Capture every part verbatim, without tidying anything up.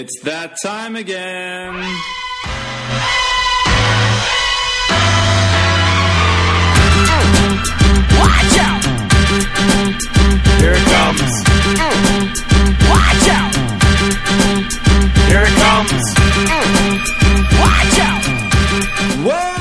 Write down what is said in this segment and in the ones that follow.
It's that time again. Watch out! Here it comes. Watch out! Here it comes. Watch out! Whoa!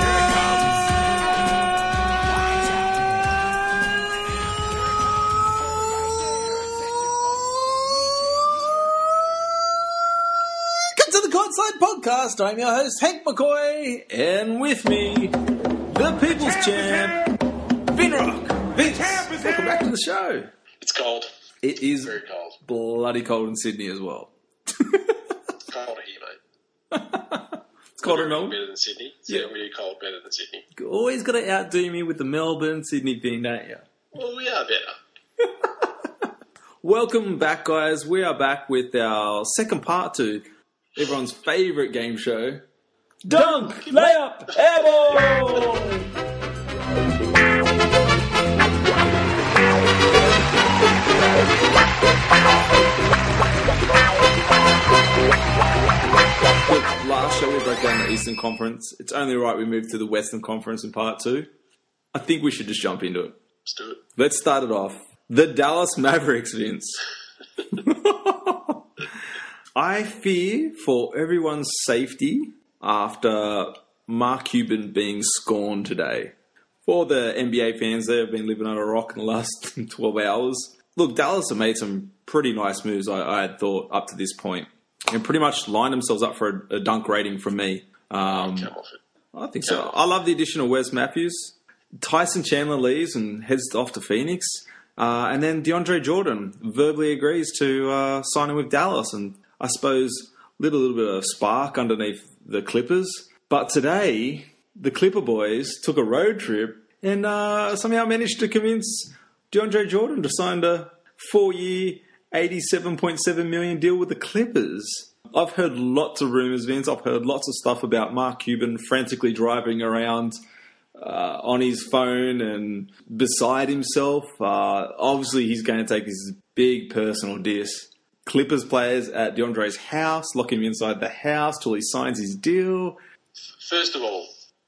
Welcome to the Courtside Podcast. I'm your host, Hank McCoy, and with me, the People's Champ, Vinrock. Vince, welcome back to the show. It's cold. It is Very cold. bloody cold in Sydney as well. It's colder here, mate. It's colder in We're Melbourne. better than Sydney. So Yeah. yeah. We're cold better than Sydney. Always got to outdo me with the Melbourne, Sydney thing, don't you? Well, we are better. Welcome back, guys. We are back with our second part to everyone's favourite game show, Dunk, Layup, Airball! Look, last show we broke down the Eastern Conference. It's only right we move to the Western Conference in part two. I think we should just jump into it. Let's do it. Let's start it off. The Dallas Mavericks, Vince. I fear for everyone's safety after Mark Cuban being scorned today. For the N B A fans that have been living on a rock in the last twelve hours, look, Dallas have made some pretty nice moves, I, I had thought, up to this point, and pretty much lined themselves up for a, a dunk rating from me. Um, Come off it. I think so. I love the addition of Wes Matthews. Tyson Chandler leaves and heads off to Phoenix. Uh, and then DeAndre Jordan verbally agrees to uh, sign in with Dallas. And I suppose little, little bit of spark underneath the Clippers. But today, the Clipper boys took a road trip and uh, somehow managed to convince DeAndre Jordan to sign a four-year, eighty-seven point seven million dollars deal with the Clippers. I've heard lots of rumours, Vince. I've heard lots of stuff about Mark Cuban frantically driving around uh, on his phone and beside himself. Uh, obviously, he's going to take this big personal diss. Clippers players at DeAndre's house, lock him inside the house till he signs his deal. First of all,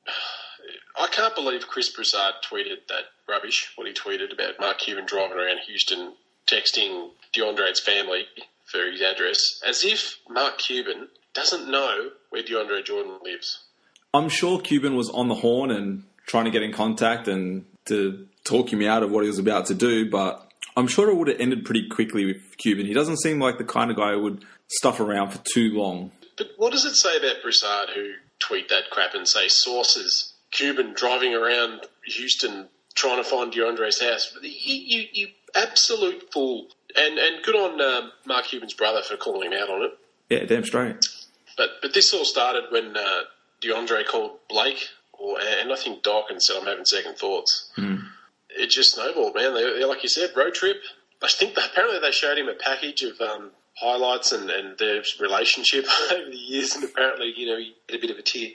I can't believe Chris Broussard tweeted that rubbish, what he tweeted about Mark Cuban driving around Houston, texting DeAndre's family for his address, as if Mark Cuban doesn't know where DeAndre Jordan lives. I'm sure Cuban was on the horn and trying to get in contact and to talk him out of what he was about to do, but I'm sure it would have ended pretty quickly with Cuban. He doesn't seem like the kind of guy who would stuff around for too long. But what does it say about Broussard who tweet that crap and say sources, Cuban driving around Houston trying to find DeAndre's house? You, you, you absolute fool. And and good on uh, Mark Cuban's brother for calling him out on it. Yeah, damn straight. But but this all started when uh, DeAndre called Blake, or and I think Doc, and said, I'm having second thoughts. Mm. It just snowballed, man. They, they, like you said, road trip. I think that apparently they showed him a package of um, highlights and, and their relationship over the years, and apparently, you know, he had a bit of a tear.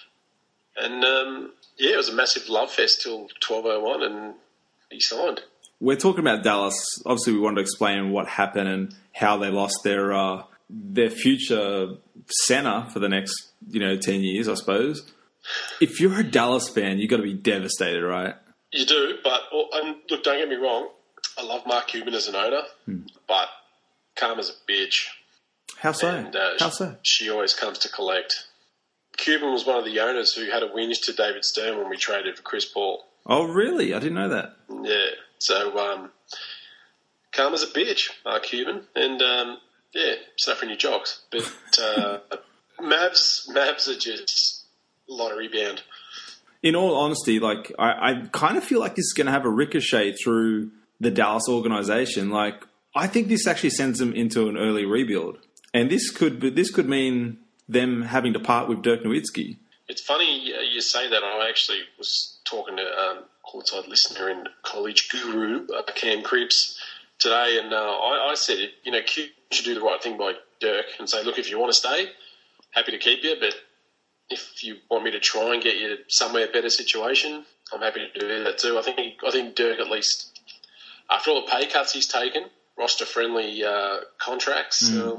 And, um, yeah, it was a massive love fest till twelve oh one, and he signed. We're talking about Dallas. Obviously, we wanted to explain what happened and how they lost their uh, their future center for the next, you know, ten years, I suppose. If you're a Dallas fan, you've got to be devastated, right? You do, but and look, don't get me wrong. I love Mark Cuban as an owner, Hmm. but Karma's a bitch. How so? And, uh, How so? She always comes to collect. Cuban was one of the owners who had a whinge to David Stern when we traded for Chris Paul. Oh, really? I didn't know that. Yeah, so um, Karma's a bitch, Mark Cuban, and um, yeah, suffering your jocks. But uh, Mavs, Mavs are just lottery bound. In all honesty, like I, I kind of feel like this is going to have a ricochet through the Dallas organization. Like I think this actually sends them into an early rebuild, and this could be, this could mean them having to part with Dirk Nowitzki. It's funny uh, you say that. I actually was talking to um, courtside listener and college guru uh, Cam Cripps today, and uh, I, I said, you know, Q should do the right thing by Dirk and say, look, if you want to stay, happy to keep you, but if you want me to try and get you somewhere better situation, I'm happy to do that too. I think I think Dirk, at least after all the pay cuts he's taken, roster friendly uh, contracts, Mm. um,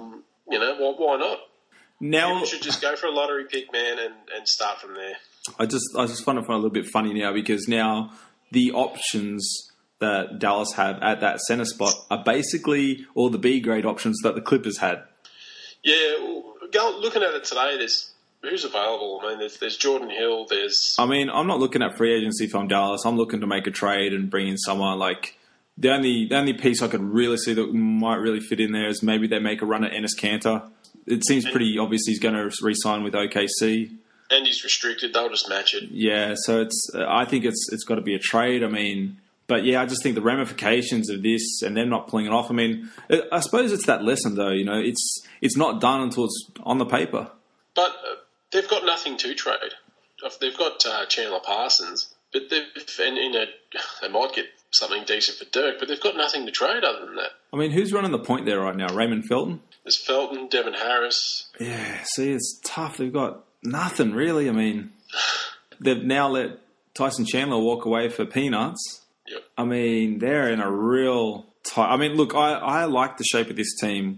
you know, why, why not? Now, You should just go for a lottery pick, man, and, and start from there. I just I just find it a little bit funny now because now the options that Dallas have at that centre spot are basically all the B grade options that the Clippers had. Yeah, well, go, looking at it today, there's who's available. I mean, there's, there's Jordan Hill. There's I mean, I'm not looking at free agency from Dallas. I'm looking to make a trade and bring in someone like the only the only piece I could really see that might really fit in there is maybe they make a run at Enes Kanter. It seems pretty obvious he's going to re-sign with O K C. and he's restricted. They'll just match it. Yeah, so it's. I think it's it's got to be a trade. I mean, but yeah, I just think the ramifications of this and them not pulling it off. I mean, I suppose it's that lesson though. You know, it's it's not done until it's on the paper. But uh, they've got nothing to trade. They've got uh, Chandler Parsons, but they've and you know they might get something decent for Dirk, but they've got nothing to trade other than that. I mean, who's running the point there right now? Raymond Felton? There's Felton, Devin Harris. Yeah, see, it's tough. They've got nothing really. I mean, they've now let Tyson Chandler walk away for peanuts. Yep. I mean, they're in a real tight. I mean, look, I, I like the shape of this team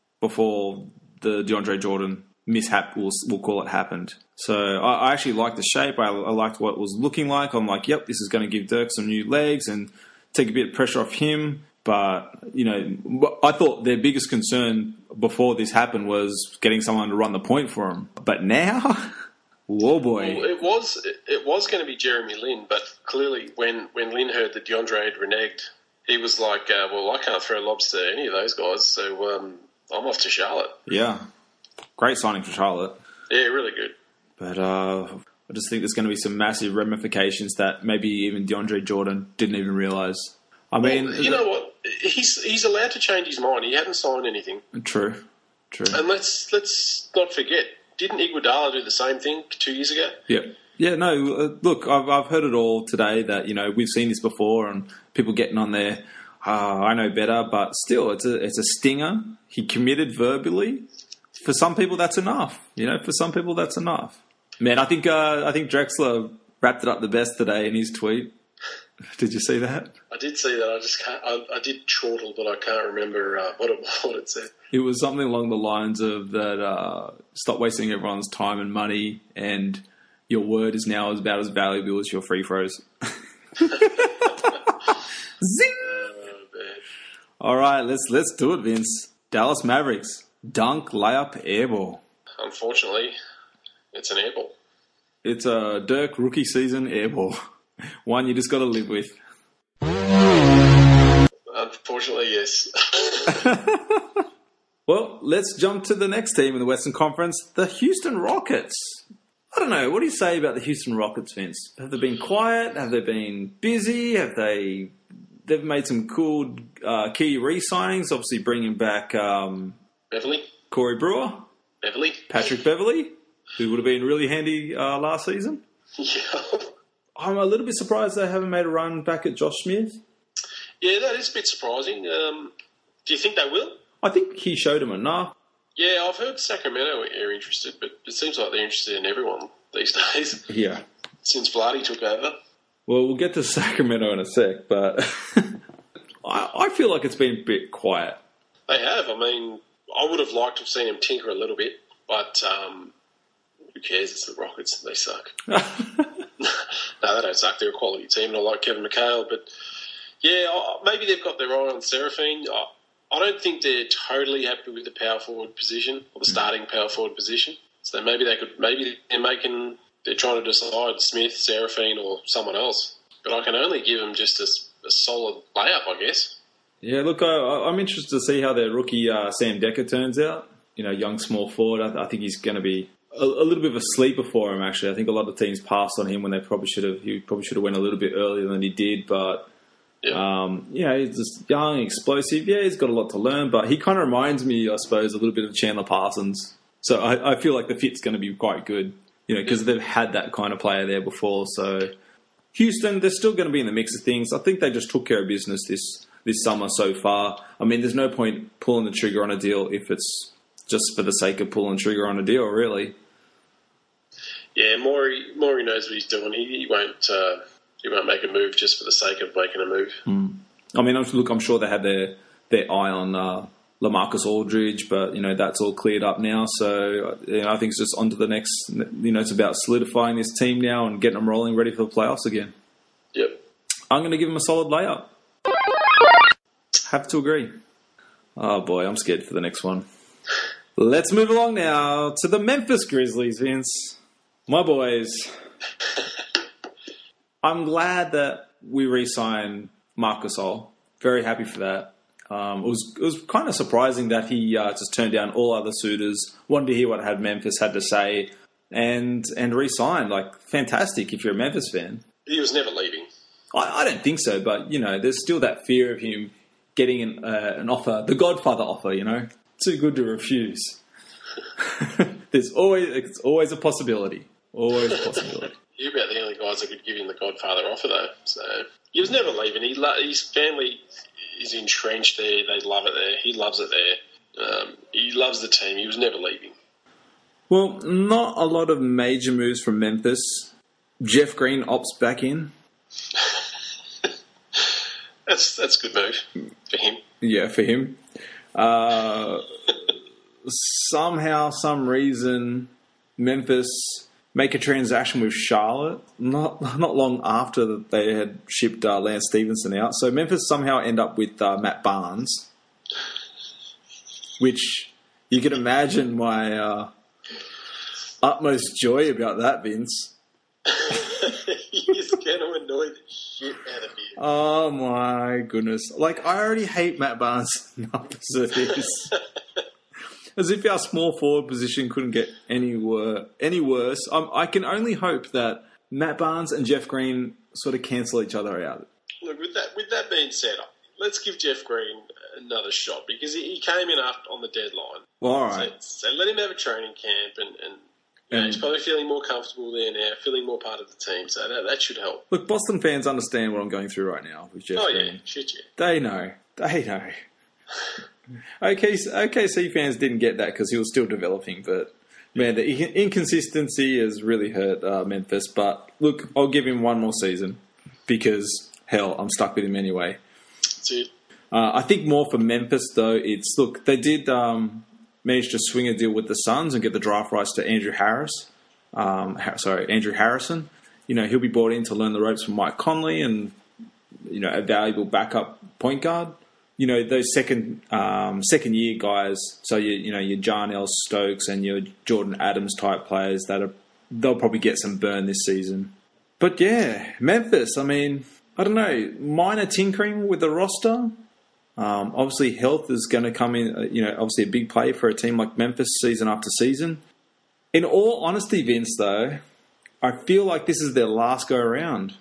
before the DeAndre Jordan mishap, we'll, we'll call it, happened. So I, I actually liked the shape. I, I liked what it was looking like. I'm like, yep, this is going to give Dirk some new legs and take a bit of pressure off him. But, you know, I thought their biggest concern before this happened was getting someone to run the point for them. But now, whoa, boy. Well, it was it was going to be Jeremy Lin, but clearly when, when Lin heard that DeAndre had reneged, he was like, uh, well, I can't throw lobs to any of those guys, so um, I'm off to Charlotte. Yeah. Great signing for Charlotte. Yeah, really good. But uh, I just think there's going to be some massive ramifications that maybe even DeAndre Jordan didn't even realise. I mean, well, you know what? He's he's allowed to change his mind. He hadn't signed anything. True, true. And let's let's not forget, didn't Iguodala do the same thing two years ago? Yeah, yeah. No, uh, look, I've I've heard it all today that you know we've seen this before and people getting on there. Uh, I know better, but still, it's a it's a stinger. He committed verbally. For some people, that's enough. You know, for some people, that's enough. Man, I think uh, I think Drexler wrapped it up the best today in his tweet. Did you see that? I did see that. I just can't. I, I did chortle, but I can't remember uh, what it what it said. It was something along the lines of that. Uh, stop wasting everyone's time and money, and your word is now about as valuable as your free throws. Zing! Oh, man. All right, let's let's do it, Vince. Dallas Mavericks dunk layup airball. Unfortunately, it's an airball. It's a Dirk rookie season airball. One you just got to live with. Unfortunately, yes. Well, let's jump to the next team in the Western Conference, the Houston Rockets. I don't know. What do you say about the Houston Rockets, Vince? Have they been quiet? Have they been busy? Have they... They've made some cool uh, key re-signings, obviously bringing back um, Beverly? Corey Brewer, Beverly? Patrick Beverly, who would have been really handy uh, last season. Yeah. I'm a little bit surprised they haven't made a run back at Josh Smith. Yeah, that is a bit surprising. Um, do you think they will? I think he showed him enough. Yeah, I've heard Sacramento are interested, but it seems like they're interested in everyone these days. Yeah. Since Vlade took over. Well, we'll get to Sacramento in a sec, but I, I feel like it's been a bit quiet. They have. I mean, I would have liked to have seen them tinker a little bit, but um, who cares? It's the Rockets. They suck. No, they don't suck. They're a quality team, and I like Kevin McHale. But, yeah, maybe they've got their eye on Seraphine. I don't think they're totally happy with the power forward position or the starting power forward position. So maybe they could. Maybe they're making. They're trying to decide Smith, Seraphine, or someone else. But I can only give them just a, a solid layup, I guess. Yeah, look, I, I'm interested to see how their rookie uh, Sam Decker turns out. You know, young small forward. I, I think he's going to be a, a little bit of a sleeper for him. Actually, I think a lot of teams passed on him when they probably should have. He probably should have went a little bit earlier than he did. But yeah, um, yeah, he's just young, explosive. Yeah, he's got a lot to learn. But he kind of reminds me, I suppose, a little bit of Chandler Parsons. So I, I feel like the fit's going to be quite good. You know, because they've had that kind of player there before. So Houston, they're still going to be in the mix of things. I think they just took care of business this this summer so far. I mean, there's no point pulling the trigger on a deal if it's just for the sake of pulling the trigger on a deal, really. Yeah, Morey, Morey knows what he's doing. He, he won't uh, he won't make a move just for the sake of making a move. Mm. I mean, look, I'm sure they have their, their eye on uh, LaMarcus Aldridge, but, you know, that's all cleared up now. So, you know, I think it's just on to the next, you know, it's about solidifying this team now and getting them rolling, ready for the playoffs again. Yep. I'm going to give them a solid layup. Have to agree. Oh, boy, I'm scared for the next one. Let's move along now to the Memphis Grizzlies, Vince. My boys. I'm glad that we re-signed Marc Gasol. Very happy for that. Um, it was it was kind of surprising that he uh, just turned down all other suitors, wanted to hear what had Memphis had to say, and and re-signed. Like, fantastic if you're a Memphis fan. He was never leaving. I, I don't think so, but, you know, there's still that fear of him getting an, uh, an offer, the Godfather offer, you know? Too good to refuse. There's always it's always a possibility. Always a possibility. You're about the only guys that could give him the Godfather offer, though. So he was never leaving. He lo- his family is entrenched there. They love it there. He loves it there. Um, he loves the team. He was never leaving. Well, not a lot of major moves from Memphis. Jeff Green opts back in. that's that's a good move for him. Yeah, for him. Uh, somehow, some reason, Memphis make a transaction with Charlotte not not long after that they had shipped uh, Lance Stevenson out. So Memphis somehow end up with uh, Matt Barnes, which you can imagine my uh, utmost joy about that, Vince. He's going to annoy the shit out of you. Oh my goodness. Like, I already hate Matt Barnes enough as it is. As if our small forward position couldn't get any, wor- any worse. Um, I can only hope that Matt Barnes and Jeff Green sort of cancel each other out. Look, with that with that being said, let's give Jeff Green another shot because he, he came in after, on the deadline. Well, all right. So, so let him have a training camp and, and you know, And- he's probably feeling more comfortable there now, feeling more part of the team. So that, that should help. Look, Boston fans understand what I'm going through right now with Jeff Oh, Green. yeah. Shit, yeah. They know. They know. Okay, O K C fans didn't get that because he was still developing, but man, the inconsistency has really hurt uh, Memphis. But look, I'll give him one more season because hell, I'm stuck with him anyway. That's it. Uh, I think more for Memphis though. It's look, they did um, manage to swing a deal with the Suns and get the draft rights to Andrew Harris. Um, ha- sorry, Andrew Harrison. You know, he'll be brought in to learn the ropes from Mike Conley and you know a valuable backup point guard. You know, those second um, second year guys, so you you know your Jarnell Stokes and your Jordan Adams type players that are they'll probably get some burn this season. But yeah, Memphis. I mean, I don't know, minor tinkering with the roster. Um, obviously, health is going to come in. uh, You know, obviously a big play for a team like Memphis season after season. In all honesty, Vince, though, I feel like this is their last go around.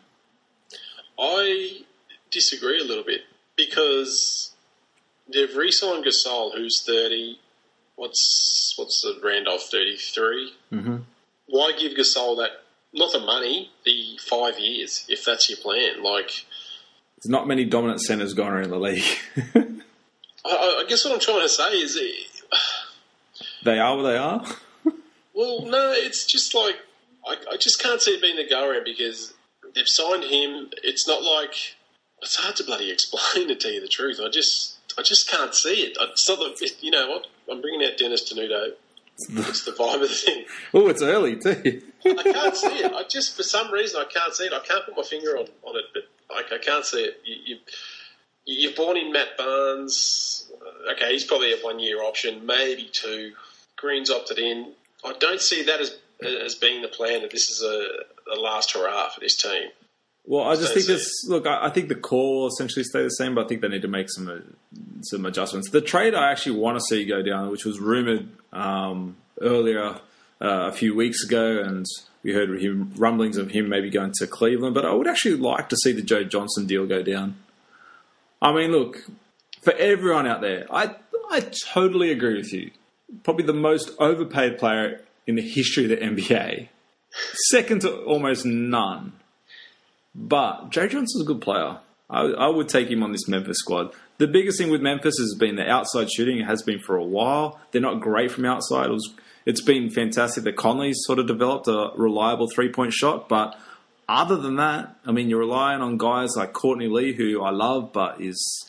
I disagree a little bit because they've re-signed Gasol, who's thirty. What's what's the Randolph thirty-three? Mm-hmm. Why give Gasol that? Not the money, the five years, if that's your plan. Like, There's not many dominant centers going around the league. I, I guess what I'm trying to say is, uh, They are what they are. well, no, it's just like I, I just can't see it being the go around because they've signed him. It's not like it's hard to bloody explain to tell you the truth. I just I just can't see it. It's not the, you know what? I'm bringing out Dennis Tenuto. It's the vibe of the thing. Oh, it's early too. I can't see it. I just, for some reason, I can't see it. I can't put my finger on, on it, but like, I can't see it. You, you, you've brought in Matt Barnes. Okay, he's probably a one-year option, maybe two. Green's opted in. I don't see that as as being the plan, that this is a, a last hurrah for this team. Well, I just Don't think see this. Look, I, I think the core will essentially stay the same, but I think they need to make some uh, some adjustments. The trade I actually want to see go down, which was rumored um, earlier uh, a few weeks ago, and we heard him, rumblings of him maybe going to Cleveland. But I would actually like to see the Joe Johnson deal go down. I mean, look, for everyone out there, I I totally agree with you. Probably the most overpaid player in the history of the N B A, second to almost none. But Jay Johnson's a good player. I, I would take him on this Memphis squad. The biggest thing with Memphis has been the outside shooting. It has been for a while. They're not great from outside. It was, it's been fantastic that Conley's sort of developed a reliable three-point shot. But other than that, I mean, you're relying on guys like Courtney Lee, who I love, but is,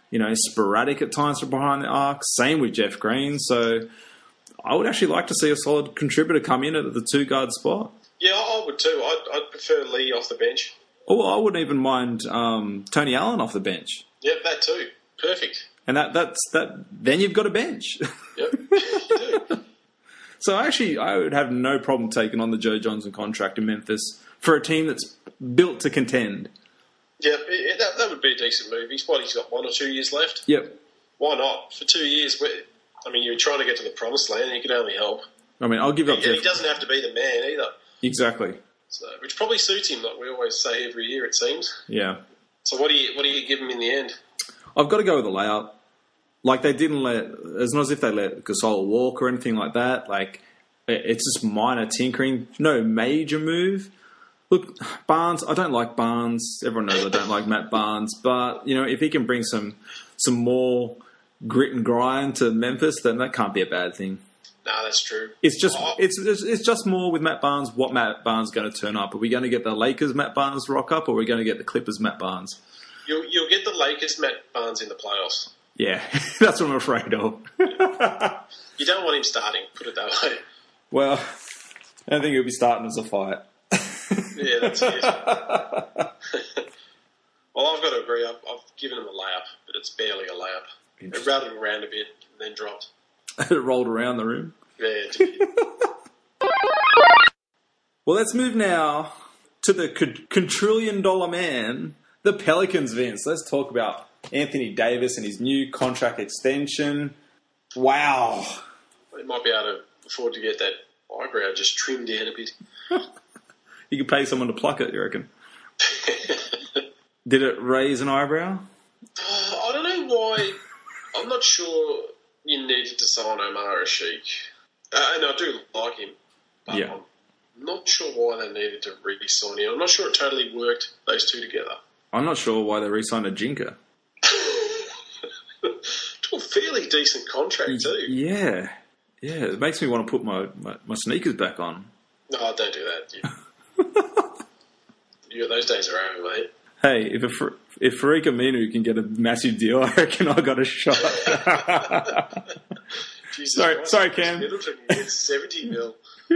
you know, sporadic at times from behind the arc. Same with Jeff Green. So I would actually like to see a solid contributor come in at the two-guard spot. Yeah, I would too. I'd, I'd prefer Lee off the bench. Oh, I wouldn't even mind um, Tony Allen off the bench. Yep, that too. Perfect. And that that's that. Then you've got a bench. Yep, you do. So actually, I would have no problem taking on the Joe Johnson contract in Memphis for a team that's built to contend. Yeah, it, it, that, that would be a decent move. He's what, he's got one or two years left? Yep. Why not? For two years, where, I mean, you're trying to get to the promised land and you can only help. I mean, I'll give up And Jeff. he doesn't have to be the man either. Exactly. So, which probably suits him, like we always say every year, it seems. Yeah. So what do you what do you give him in the end? I've got to go with the layup. Like, they didn't let... It's not as if they let Gasol walk or anything like that. Like, it's just minor tinkering. No major move. Look, Barnes, I don't like Barnes. Everyone knows I don't like Matt Barnes. But, you know, if he can bring some some more grit and grind to Memphis, then that can't be a bad thing. No, that's true. It's just Oh. it's it's it's just more with Matt Barnes, what Matt Barnes is going to turn up. Are we going to get the Lakers Matt Barnes rock up, or are we going to get the Clippers Matt Barnes? You'll, you'll get the Lakers Matt Barnes in the playoffs. Yeah, that's what I'm afraid of. You don't want him starting, put it that way. Well, I don't think he'll be starting as a fight. Yeah, that's it. Well, I've got to agree. I've, I've given him a layup, but it's barely a layup. It rattled around a bit and then dropped. It rolled around the room. Yeah, it did. Well, let's move now to the quadrillion dollar man, the Pelicans, Vince. Let's talk about Anthony Davis and his new contract extension. Wow. They might be able to afford to get that eyebrow just trimmed down a bit. You could pay someone to pluck it, you reckon? Did it raise an eyebrow? I don't know why. I'm not sure you needed to sign Omar Sheik. Uh, and I do like him. But Yeah. I'm not sure why they needed to re-sign him. I'm not sure it totally worked, those two together. I'm not sure why they re-signed a Jinka. To a fairly decent contract, too. Yeah. Yeah, it makes me want to put my, my, my sneakers back on. No, don't do that. You, you, those days are over, mate. Hey, if a, Far- if Farik Aminu can get a massive deal, I reckon I got a shot. Jesus Sorry- Christ, sorry, Cam. Middleton gets seventy mil.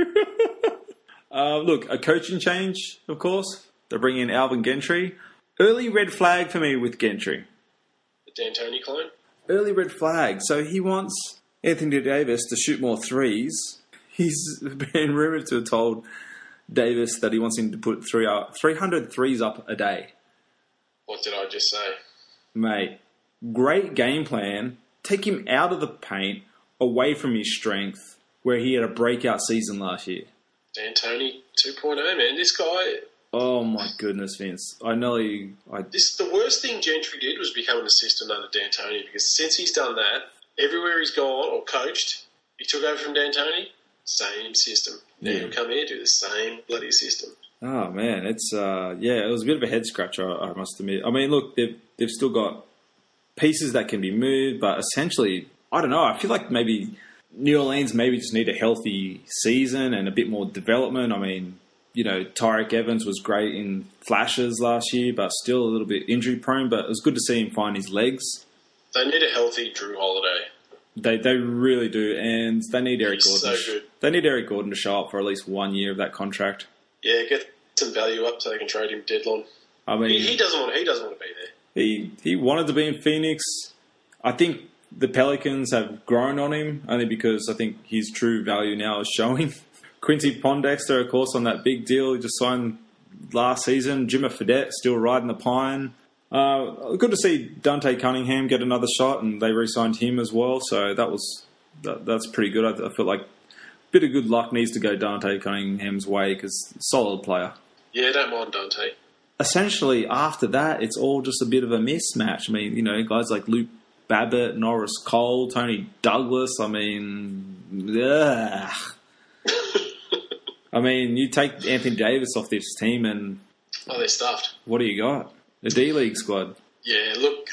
Uh, look, a coaching change, of course. They're bringing in Alvin Gentry. Early red flag for me with Gentry. The D'Antoni clone. Early red flag. So he wants Anthony Davis to shoot more threes. He's been rumoured to have told Davis that he wants him to put three up, three hundred threes up a day. What did I just say? Mate, great game plan. Take him out of the paint, away from his strength, where he had a breakout season last year. D'Antoni two point oh, man. This guy... Oh my goodness, Vince. I know you... I, This the worst thing Gentry did was become an assistant under D'Antoni, because since he's done that, everywhere he's gone or coached, he took over from D'Antoni, same system. Now Yeah. he'll come here do the same bloody system. oh, man. It's, uh, yeah, it was a bit of a head scratcher, I, I must admit. I mean, look, they've, they've still got pieces that can be moved, but essentially, I don't know. I feel like maybe New Orleans maybe just need a healthy season and a bit more development. I mean, you know, Tyreek Evans was great in flashes last year, but still a little bit injury prone. But it was good to see him find his legs. They need a healthy Drew Holiday. They they really do, and they need Eric He's Gordon. so good. They need Eric Gordon to show up for at least one year of that contract. Yeah, get some value up so they can trade him deadline. I mean, He, he doesn't want. He doesn't want to be there. He he wanted to be in Phoenix. I think the Pelicans have grown on him only because I think his true value now is showing. Quincy Pondexter, of course, on that big deal he just signed last season. Jimmy Fredette still riding the pine. Uh, good to see Dante Cunningham get another shot, and they re-signed him as well. So that was that, that's pretty good. I, I feel like a bit of good luck needs to go Dante Cunningham's way because solid player. Yeah, don't mind Dante. Essentially, after that, it's all just a bit of a mismatch. I mean, you know, guys like Luke Babbitt, Norris Cole, Tony Douglas. I mean, ugh. I mean, you take Anthony Davis off this team, and Oh, they're stuffed. what do you got? The D-League squad. Yeah, look,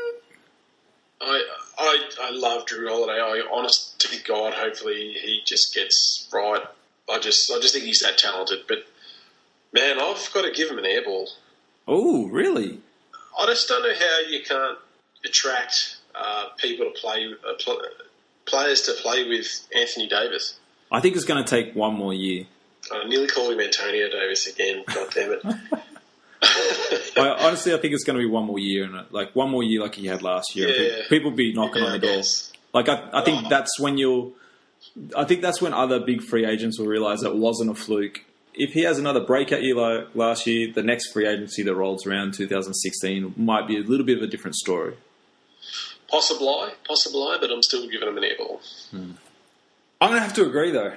I I I love Drew Holiday. I honest to God, hopefully he just gets right. I just I just think he's that talented. But man, I've got to give him an airball. Oh, really? I just don't know how you can't attract uh, people to play, uh, pl- players to play with Anthony Davis. I think it's going to take one more year. I nearly called him Antonio Davis again. God damn it. I, honestly, I think it's going to be one more year, and like one more year like he had last year. I think Yeah. people will be knocking Yeah, on I the door. guess. Like I, I think Oh. that's when you'll. I think that's when other big free agents will realise it wasn't a fluke. If he has another breakout year like last year, the next free agency that rolls around twenty sixteen might be a little bit of a different story. Possibly, possibly, but I'm still giving him an airball. I'm going to have to agree, though.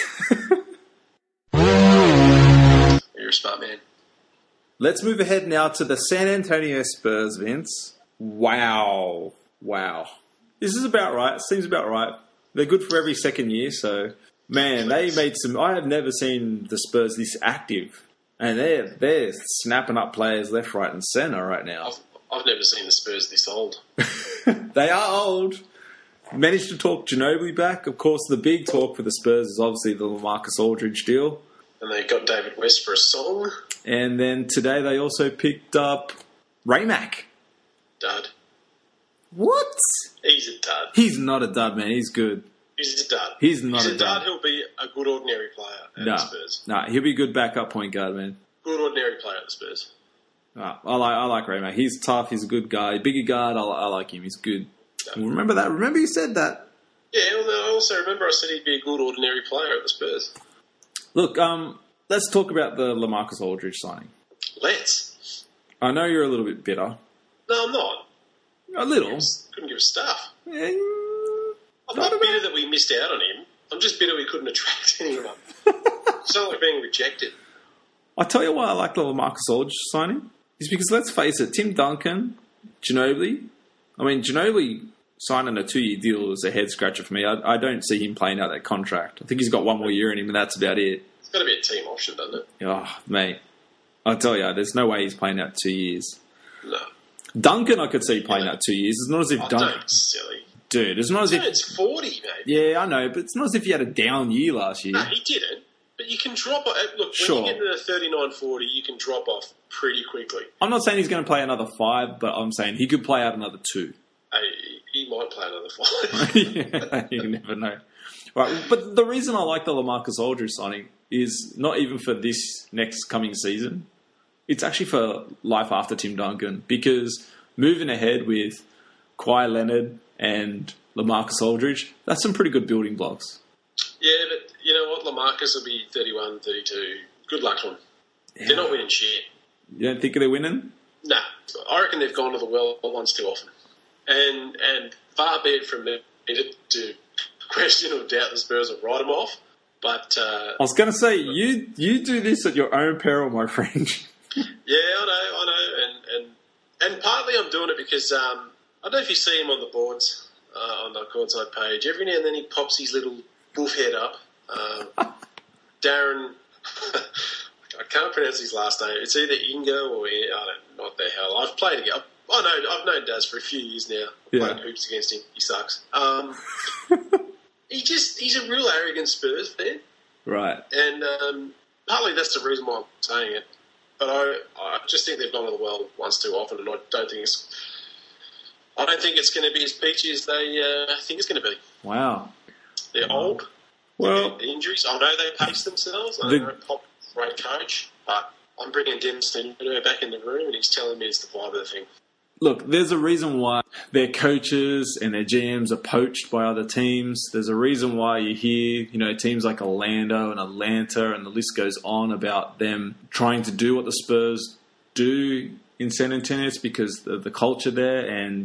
You're a smart man. Let's move ahead now to the San Antonio Spurs, Vince. Wow. Wow. This is about right. Seems about right. They're good for every second year, so... Man, they made some... I have never seen the Spurs this active. And they're, they're snapping up players left, right and centre right now. I've, I've never seen the Spurs this old. They are old. Managed to talk Ginobili back. Of course, the big talk for the Spurs is obviously the LaMarcus Aldridge deal. And they got David West for a song. And then today they also picked up Ray-Mac. Dud. What? He's a dud. He's not a dud, man. He's good. He's a dud. He's not He's a a dud. dud. He'll be a good ordinary player at No, the Spurs. no, he'll be a good backup point guard, man. Good ordinary player at the Spurs. Ah, I like, I like Ray-Mac. He's tough. He's a good guy. Bigger guard. I, I like him. He's good. No. Remember that? Remember you said that. Yeah, well, I also remember I said he'd be a good ordinary player at the Spurs. Look, um, let's talk about the LaMarcus Aldridge signing. Let's. I know you're a little bit bitter. No, I'm not. A little. Couldn't give a stuff. Eh, I'm Not not about- bitter that we missed out on him. I'm just bitter we couldn't attract anyone. It's not like being rejected. I'll tell you why I like the LaMarcus Aldridge signing. Is because, let's face it, Tim Duncan, Ginobili. I mean, Ginobili signing a two-year deal is a head-scratcher for me. I, I don't see him playing out that contract. I think he's got one more year in him, and that's about it. It's got to be a team option, doesn't it? Oh, mate. I'll tell you, there's no way he's playing out two years. No. Duncan, I could see playing out two years. It's not as if Oh, Duncan... don't, silly. Dude, it's not as if... It's forty, mate. Yeah, I know, but it's not as if he had a down year last year. No, he didn't. But you can drop off. Look, Sure. when you get into the thirty-nine forty, you can drop off pretty quickly. I'm not saying he's going to play another five, but I'm saying he could play out another two. Hey, he might play another five. Yeah, you never know. Right, but the reason I like the LaMarcus Aldridge signing is not even for this next coming season. It's actually for life after Tim Duncan, because moving ahead with Kawhi Leonard and LaMarcus Aldridge, that's some pretty good building blocks. Yeah, but you know what? LaMarcus will be thirty-one, thirty-two. Good luck to them. Yeah. They're not winning shit. You don't think they're winning? Nah. I reckon they've gone to the well once too often. And and far be it from me to, to question or doubt the Spurs will write them off. But, uh, I was going to say, you you do this at your own peril, my friend. yeah, I know, I know. And, and, and partly I'm doing it because um, I don't know if you see him on the boards, uh, on the courtside page. Every now and then he pops his little wolf head up. Um, Darren, I can't pronounce his last name. It's either Ingo or I don't know what the hell. I've played against. I know. I've known Daz for a few years now. I've Yeah. played hoops against him. He sucks. Um, he just he's a real arrogant Spurs fan, Right. and um, partly that's the reason why I'm saying it. But I, I just think they've gone to the well once too often, and I don't think it's. I don't think it's going to be as peachy as they uh, think it's going to be. Wow. They're old. Well, The injuries. I know they pace themselves. I The- know they're a pop, great coach, but I'm bringing Dennis Stenoto back in the room, and he's telling me it's the vibe of the thing. look, there's a reason why their coaches and their G Ms are poached by other teams. There's a reason why you hear, you know, teams like Orlando and Atlanta, and the list goes on about them trying to do what the Spurs do in San Antonio. It's because of the culture there. And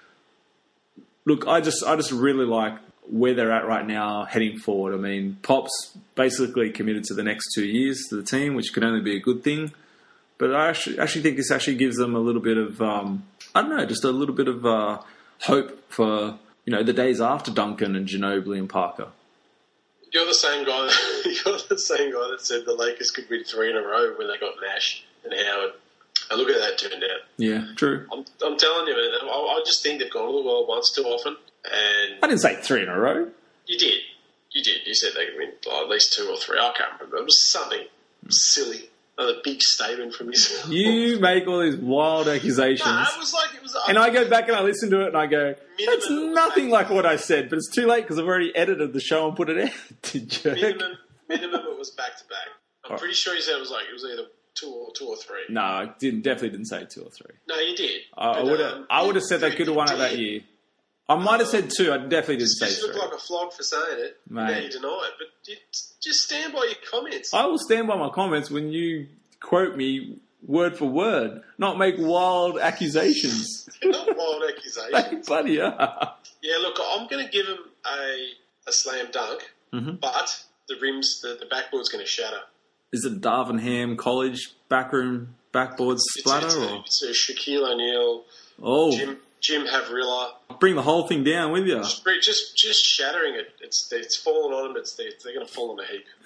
look, I just, I just really like where they're at right now, heading forward. I mean, Pop's basically committed to the next two years to the team, which can only be a good thing. But I actually, actually think this actually gives them a little bit of, um, I don't know, just a little bit of uh, hope for, you know, the days after Duncan and Ginobili and Parker. You're the same guy. You're the same guy that said the Lakers could win three in a row when they got Nash and Howard. And look at how that turned out. Yeah, true. I'm, I'm telling you, man. I, I just think they've gone to the well once too often, and I didn't say three in a row. you did. You did. You said they could win like, at least two or three. I can't remember. It was something silly. another big statement from his. You make all these wild accusations. Nah, it was like it was. And I go back and I listen to it and I go, that's Minimum nothing was like what I said, but it's too late because I've already edited the show and put it out. Jerk. minimum, minimum. It was back to back. I'm Oh. pretty sure he said it was like it was either two or two or three. No, I didn't, definitely didn't say two or three. No, you did. I But, would have um, I would have said they you could have won it did. that year. I might have said two. I definitely didn't Just, say just look three. like a flog for saying it. Now Mate. you deny it, but you, just stand by your comments. I will stand by my comments when you quote me word for word, not make wild accusations. They're not wild Hey, accusations. buddy, yeah. Yeah, look, I'm going to give him a a slam dunk, Mhm. but the rims, the, the backboard's going to shatter. Is it Darvenham College backroom backboard It's, splatter? it's, a, or? it's a Shaquille O'Neal, Oh, Jim Jim Havrilla. bring the whole thing down with you. Just, just just shattering it. It's it's falling on them. It's they're, they're going to fall in a heap.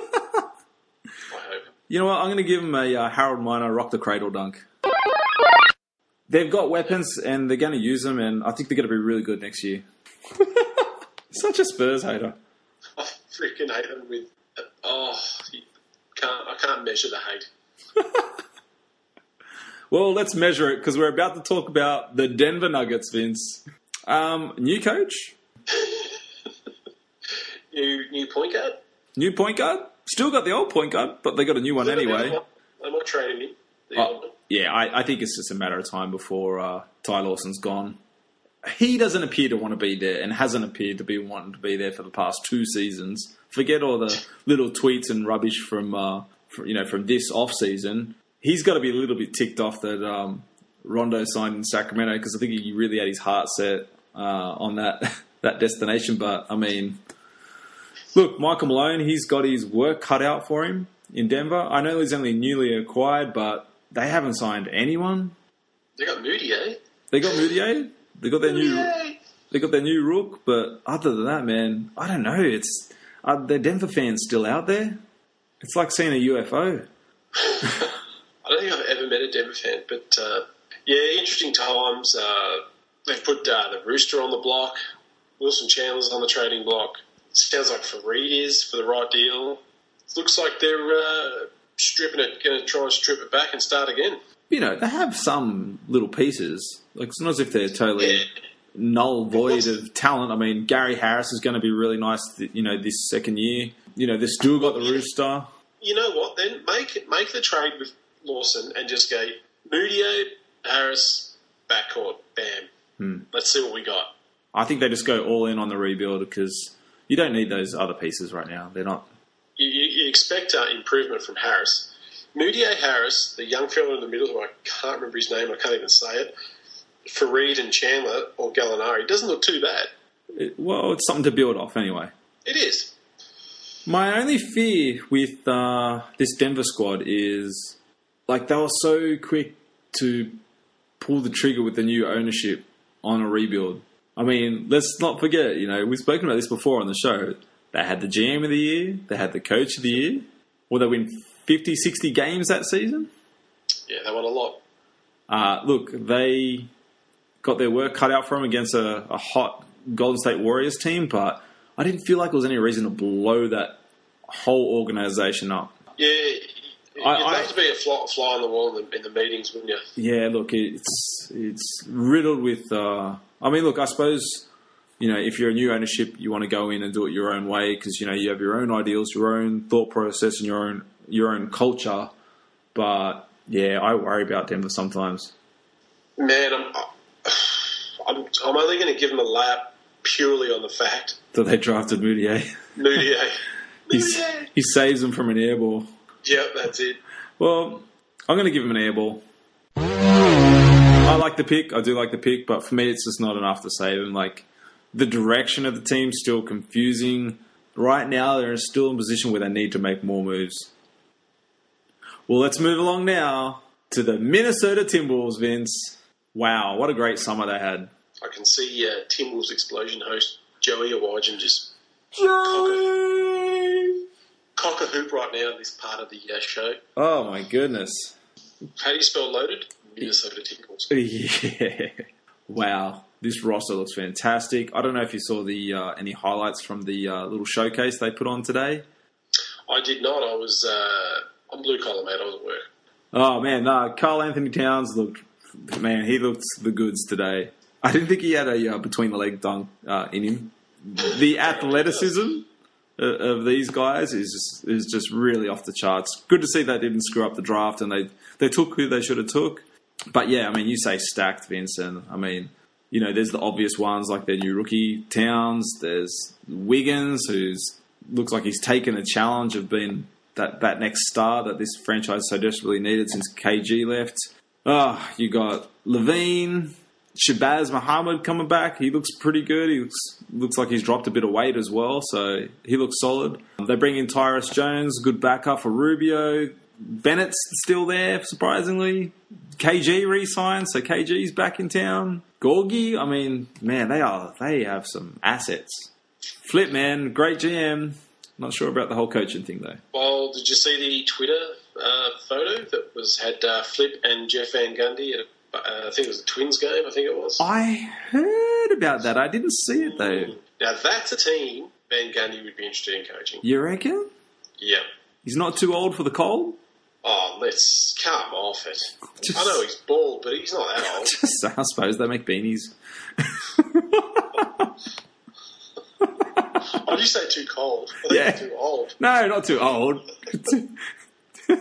I hope. You know what? I'm going to give them a uh, Harold Miner rock the cradle dunk. They've got weapons and they're going to use them, and I think they're going to be really good next year. Such a Spurs hater. I freaking hate them with. Oh, you can't I can't measure the hate. Well, let's measure it because we're about to talk about the Denver Nuggets, Vince. Um, new coach, New new point guard. new point guard. Still got the old point guard, but they got a new one anyway. I'm not trading him. The Oh, old one. yeah, I, I think it's just a matter of time before uh, Ty Lawson's gone. He doesn't appear to want to be there and hasn't appeared to be wanting to be there for the past two seasons. Forget all the little tweets and rubbish from, uh, from you know from this off season. He's got to be a little bit ticked off that um, Rondo signed in Sacramento because I think he really had his heart set uh, on that that destination. But I mean, look, Michael Malone, he's got his work cut out for him in Denver. I know he's only newly acquired, but they haven't signed anyone. They got Moody, eh? They got Moutier. They got their new. Moody. They got their new rook, but other than that, man, I don't know. It's are the Denver fans still out there? It's like seeing a U F O. I don't think I've ever met a Denver fan, but uh, yeah, interesting times. Uh, they've put uh, the Rooster on the block. Wilson Chandler's on the trading block. Sounds like Fareed is for the right deal. Looks like they're uh, stripping it, going to try and strip it back and start again. You know, they have some little pieces. Like it's not as if they're totally Yeah. null void of talent. I mean, Gary Harris is going to be really nice. You know, this second year. You know, they've still got the Rooster. You know what? Then make make the trade with Lawson and just go Moody, Harris, backcourt, bam. Hmm. Let's see what we got. I think they just go all in on the rebuild because you don't need those other pieces right now. They're not. You, you, you expect uh, improvement from Harris. Moody Harris, the young fellow in the middle, who I can't remember his name, I can't even say it, Fareed and Chandler, or Gallinari, doesn't look too bad. It, well, it's something to build off anyway. It is. My only fear with uh, this Denver squad is, like, they were so quick to pull the trigger with the new ownership on a rebuild. I mean, let's not forget, you know, we've spoken about this before on the show. They had the G M of the year, they had the coach of the year. Will they win fifty, sixty games that season? Yeah, they won a lot. Uh, look, they got their work cut out for them against a, a hot Golden State Warriors team, but I didn't feel like there was any reason to blow that whole organization up. Yeah, you'd I- love I- to be a fly, fly on the wall in the, in the meetings, wouldn't you? Yeah, look, it's it's riddled with. Uh, I mean, look, I suppose you know if you're a new ownership, you want to go in and do it your own way because you know you have your own ideals, your own thought process, and your own your own culture. But yeah, I worry about Denver sometimes. Man, I'm I'm, I'm only going to give them a lap purely on the fact That they drafted Moutier. Moody. He's, Moody. he saves them from an airball. Yep, that's it. Well, I'm going to give him an airball. I like the pick. I do like the pick, but for me, it's just not enough to save him. Like the direction of the team's still confusing. Right now, they're still in a position where they need to make more moves. Well, let's move along now to the Minnesota Timberwolves, Vince. Wow, what a great summer they had. I can see uh, Timberwolves Explosion host Joey Awajan just Joey! cock a hoop right now in this part of the uh, show. Oh, my goodness. How do you spell loaded? Minnesota Timberwolves. Yeah. Wow. This roster looks fantastic. I don't know if you saw the uh, any highlights from the uh, little showcase they put on today. I did not. I was uh, I'm blue collar, mate. I was at work. Oh, man, no, Carl Anthony Towns looked, man, he looked the goods today. I didn't think he had a uh, between-the-leg dunk uh, in him. The athleticism of these guys is just, is just really off the charts. Good to see they didn't screw up the draft and they, they took who they should have took. But, yeah, I mean, you say stacked, Vincent. I mean, you know, there's the obvious ones like their new rookie, Towns. There's Wiggins, who's looks like he's taken a challenge of being that, that next star that this franchise so desperately needed since K G left. Ah, oh, you got Levine, Shabazz Muhammad coming back. He looks pretty good. He looks looks like he's dropped a bit of weight as well, so he looks solid. They bring in Tyrus Jones, good backup for Rubio. Bennett's still there, surprisingly. K G re-signed, so K G's back in town. Gorgie, I mean, man, they are they have some assets. Flip, man, great G M. Not sure about the whole coaching thing, though. Well, did you see the Twitter uh, photo that was had uh, Flip and Jeff Van Gundy at, a, uh, I think it was a Twins game, I think it was? I heard about that. I didn't see it, though. Now, that's a team Van Gundy would be interested in coaching. You reckon? Yeah. He's not too old for the cold? Oh, let's come off it. Just, I know he's bald, but he's not that old. Just, I suppose they make beanies. Oh, did you say too cold? I think Yeah. too old. No, not too old. No,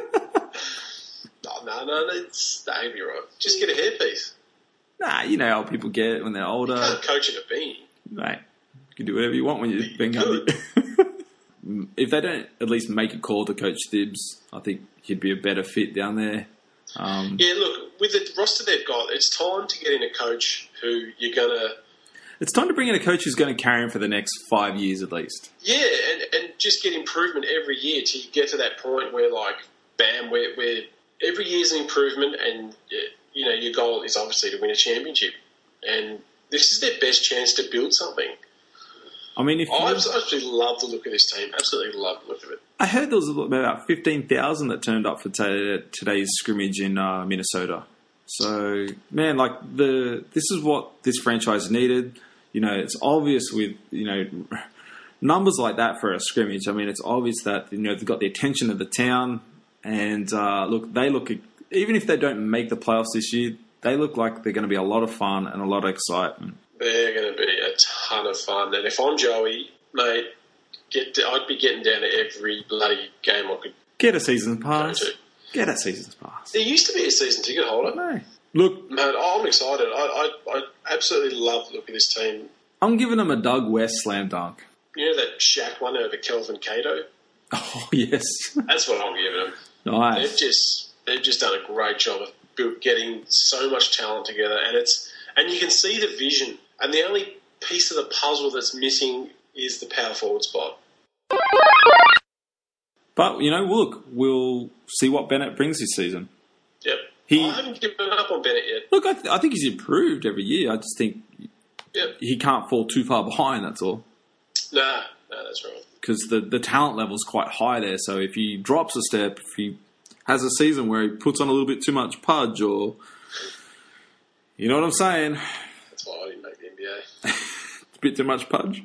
no, no, it's, no, you're right. Just get a hairpiece. Nah, you know how people get when they're older. You can't coach in a beanie. Mate, you can do whatever you want when you're being Good. If they don't at least make a call to Coach Thibs, I think he'd be a better fit down there. Um, Yeah, look, with the roster they've got, it's time to get in a coach who you're going to... It's time to bring in a coach who's going to carry him for the next five years at least. Yeah, and, and just get improvement every year till you get to that point where, like, bam, where, where every year's an improvement and, you know, your goal is obviously to win a championship. And this is their best chance to build something. I mean, if Oh, I you- absolutely love the look of this team. Absolutely love the look of it. I heard there was about fifteen thousand that turned up for t- today's scrimmage in uh, Minnesota. So, man, like the this is what this franchise needed. You know, it's obvious with, you know, numbers like that for a scrimmage. I mean, it's obvious that, you know, they've got the attention of the town. And, uh, look, they look, even if they don't make the playoffs this year, they look like they're going to be a lot of fun and a lot of excitement. They're going to be a ton of fun. And if I'm Joey, mate, get to, I'd be getting down to every bloody game I could Get a season go pass. to. Get a season pass. There used to be a season ticket holder. No. Look, Man, I'm excited. I, I, I absolutely love the look of this team. I'm giving them a Doug West slam dunk. You know that Shaq one over Kelvin Cato? Oh, yes. That's what I'm giving them. Nice. They've just they've just done a great job of build, getting so much talent together, and it's and you can see the vision. And the only piece of the puzzle that's missing is the power forward spot. But, you know, look, we'll see what Bennett brings this season. Yep. He- I haven't given up on Bennett yet. Look, I, th- I think he's improved every year. I just think Yep. he can't fall too far behind, that's all. Nah, nah, that's right. Because the, the talent level's quite high there. So if he drops a step, if he has a season where he puts on a little bit too much pudge or... You know what I'm saying? That's why I didn't make the N B A. A bit too much pudge.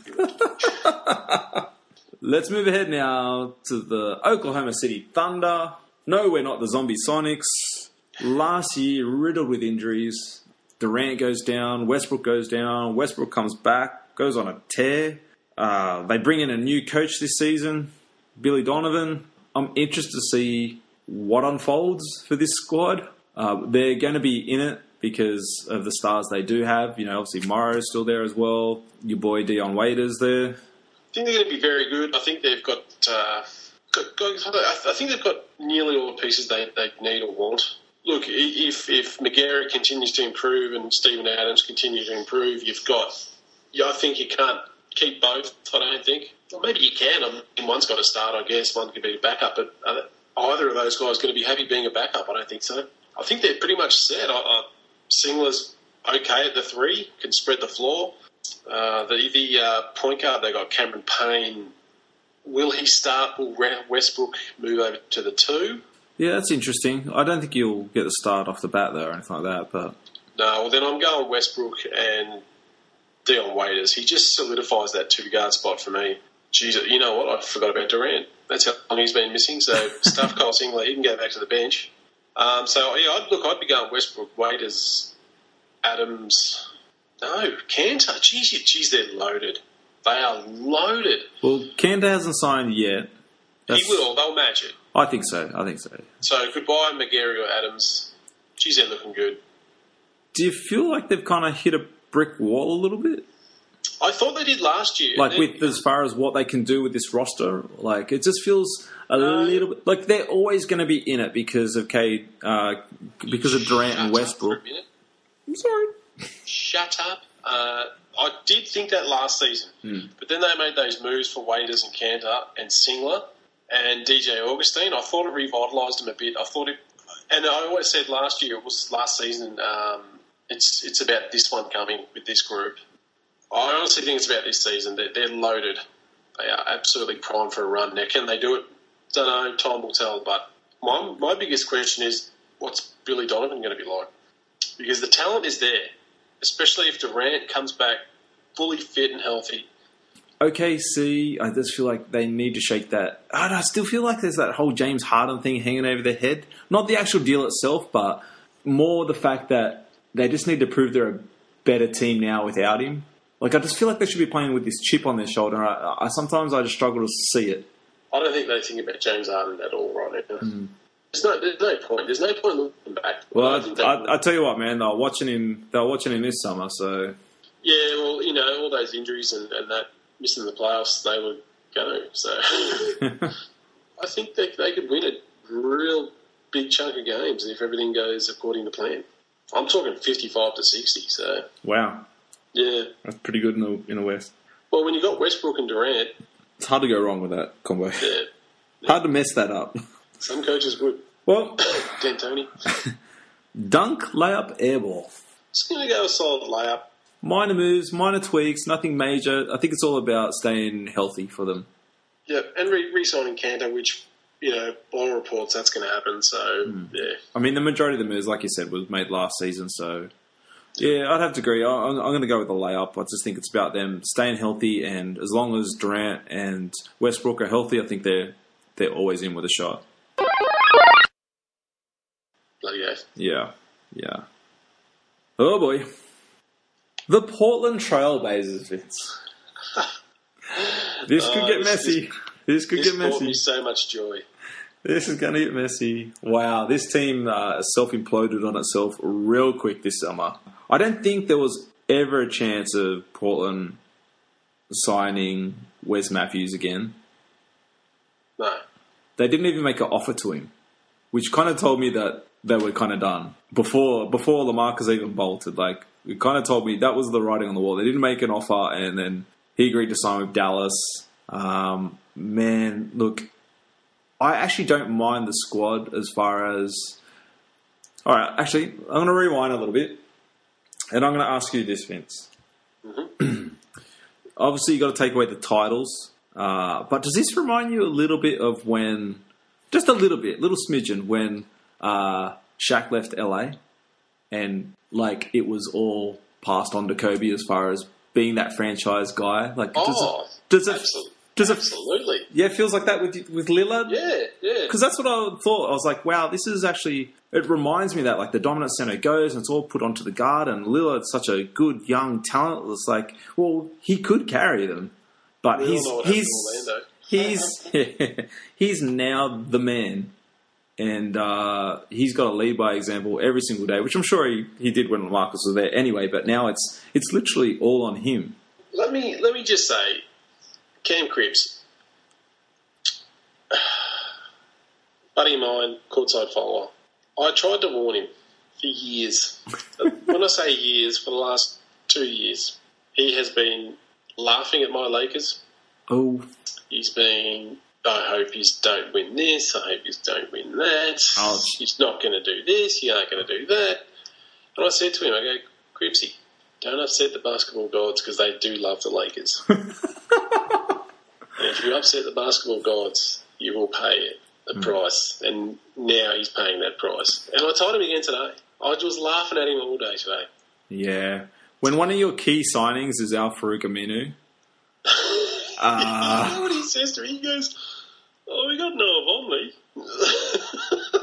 Let's move ahead now to the Oklahoma City Thunder. No, we're not the Zombie Sonics. Last year, riddled with injuries. Durant goes down, Westbrook goes down, Westbrook comes back, goes on a tear. Uh, they bring in a new coach this season, Billy Donovan. I'm interested to see what unfolds for this squad. Uh, they're going to be in it because of the stars they do have. You know, obviously Morrow's still there as well. Your boy Dion Waiters there. I think they're going to be very good. I think they've got, uh, got, got I think they've got nearly all the pieces they, they need or want. Look, if if McGarrett continues to improve and Stephen Adams continue to improve, you've got. Yeah, I think you can't keep both. I don't think. Or maybe you can. I mean, one's got to start, I guess. One could be a backup, but either of those guys going to be happy being a backup. I don't think so. I think they're pretty much set. I, I, Singler's okay at the three, can spread the floor. Uh, the the uh, point guard they got Cameron Payne. Will he start? Will Westbrook move over to the two? Yeah, that's interesting. I don't think you'll get the start off the bat there or anything like that, but No, well then I'm going Westbrook and Dion Waiters. He just solidifies that two guard spot for me. geez, you know what? I forgot about Durant. That's how long he's been missing. So stuff Cole Singler, he can go back to the bench. Um, so yeah, I'd, look, I'd be going Westbrook, Waiters, Adams. No, Cantor. Geez, you- geez, they're loaded. They are loaded. Well, Cantor hasn't signed yet. That's- He will. They'll match it. I think so. I think so. So goodbye, McGarry or Adams. Geez, they're looking good. Do you feel like they've kind of hit a brick wall a little bit? I thought they did last year. Like Then- with as far as what they can do with this roster, like it just feels a No. little bit like they're always going to be in it because of K, uh, because of Durant Shut and up Westbrook. for a minute. I'm sorry. Shut up. Uh, I did think that last season, Hmm. but then they made those moves for Waiters and Cantor and Singler and D J Augustine. I thought it revitalised them a bit. I thought it, and I always said last year, it was last season. Um, it's it's about this one coming with this group. I honestly think it's about this season. They're, they're loaded. They are absolutely primed for a run. Now, can they do it? Don't know. Time will tell. But my my biggest question is, what's Billy Donovan going to be like? Because the talent is there, especially if Durant comes back fully fit and healthy. O K C, I just feel like they need to shake that. I, don't know, I still feel like there's that whole James Harden thing hanging over their head. Not the actual deal itself, but more the fact that they just need to prove they're a better team now without him. Like, I just feel like they should be playing with this chip on their shoulder. I, I sometimes I just struggle to see it. I don't think they think about James Harden at all right now. Mm. There's no, there's no point. There's no point looking back. Well, I think they- I, I, I tell you what, man, they were watching him. They were watching him this summer. So yeah, well, you know, all those injuries and, and that missing the playoffs, they were going. So I think they they could win a real big chunk of games if everything goes according to plan. I'm talking fifty-five to sixty. So wow, yeah. that's pretty good in the in the West. Well, when you got Westbrook and Durant, It's hard to go wrong with that combo. yeah, Hard to mess that up. some coaches would. Well, D'Antoni. dunk, layup, airball. Just going to go a solid layup. Minor moves, minor tweaks, nothing major. I think it's all about staying healthy for them. Yeah, and re- re-signing Cantor, which, you know, by all reports, that's going to happen. So, Hmm. yeah. I mean, the majority of the moves, like you said, was made last season. So, yeah, I'd have to agree. I- I'm, I'm going to go with the layup. I just think it's about them staying healthy, and as long as Durant and Westbrook are healthy, I think they're they're always in with a shot. Bloody oath. Yeah, yeah. Oh boy, the Portland Trailblazers, Vince. This could Oh, get this- messy. This could This get brought messy. me so much joy. This is going to get messy. Wow, this team uh, self-imploded on itself real quick this summer. I don't think there was ever a chance of Portland signing Wes Matthews again. No. They didn't even make an offer to him, which kind of told me that they were kind of done before before LaMarcus even bolted. Like, it kind of told me that was the writing on the wall. They didn't make an offer, and then he agreed to sign with Dallas. Um, man, look, I actually don't mind the squad as far as... All right, actually, I'm going to rewind a little bit, and I'm going to ask you this, Vince. Mm-hmm. Obviously, you got to take away the titles, uh, but does this remind you a little bit of when... Just a little bit, little smidgen, when uh, Shaq left L A, and like it was all passed on to Kobe as far as being that franchise guy. Like, does Oh, it, does it, absolutely. does it, Absolutely. yeah, it feels like that with with Lillard. Yeah, yeah. Because that's what I thought. I was like, wow, this is actually... It reminds me that, like, the dominant center goes and it's all put onto the guard, and Lillard's such a good, young talent. It's like, well, he could carry them. But We he's all know what happened he's in Orlando. he's he's now the man. And uh, he's got to lead by example every single day, which I'm sure he, he did when Marcus was there anyway, but now it's it's literally all on him. Let me let me just say, Cam Cripps, buddy of mine, courtside follower. I tried to warn him for years. When I say years, for the last two years, he has been laughing at my Lakers. Oh, He's been, I hope he's don't win this, I hope he's don't win that. Ouch. He's not going to do this, you aren't going to do that. And I said to him, I go, Cripsy, don't upset the basketball gods because they do love the Lakers. And if you upset the basketball gods, you will pay the Mm. price. And now he's paying that price. And I told him again today. I was laughing at him all day today. yeah. When one of your key signings is Al Farouk Aminu, Uh, You know what he says to me? He goes, "Oh, we got Noah Vonley."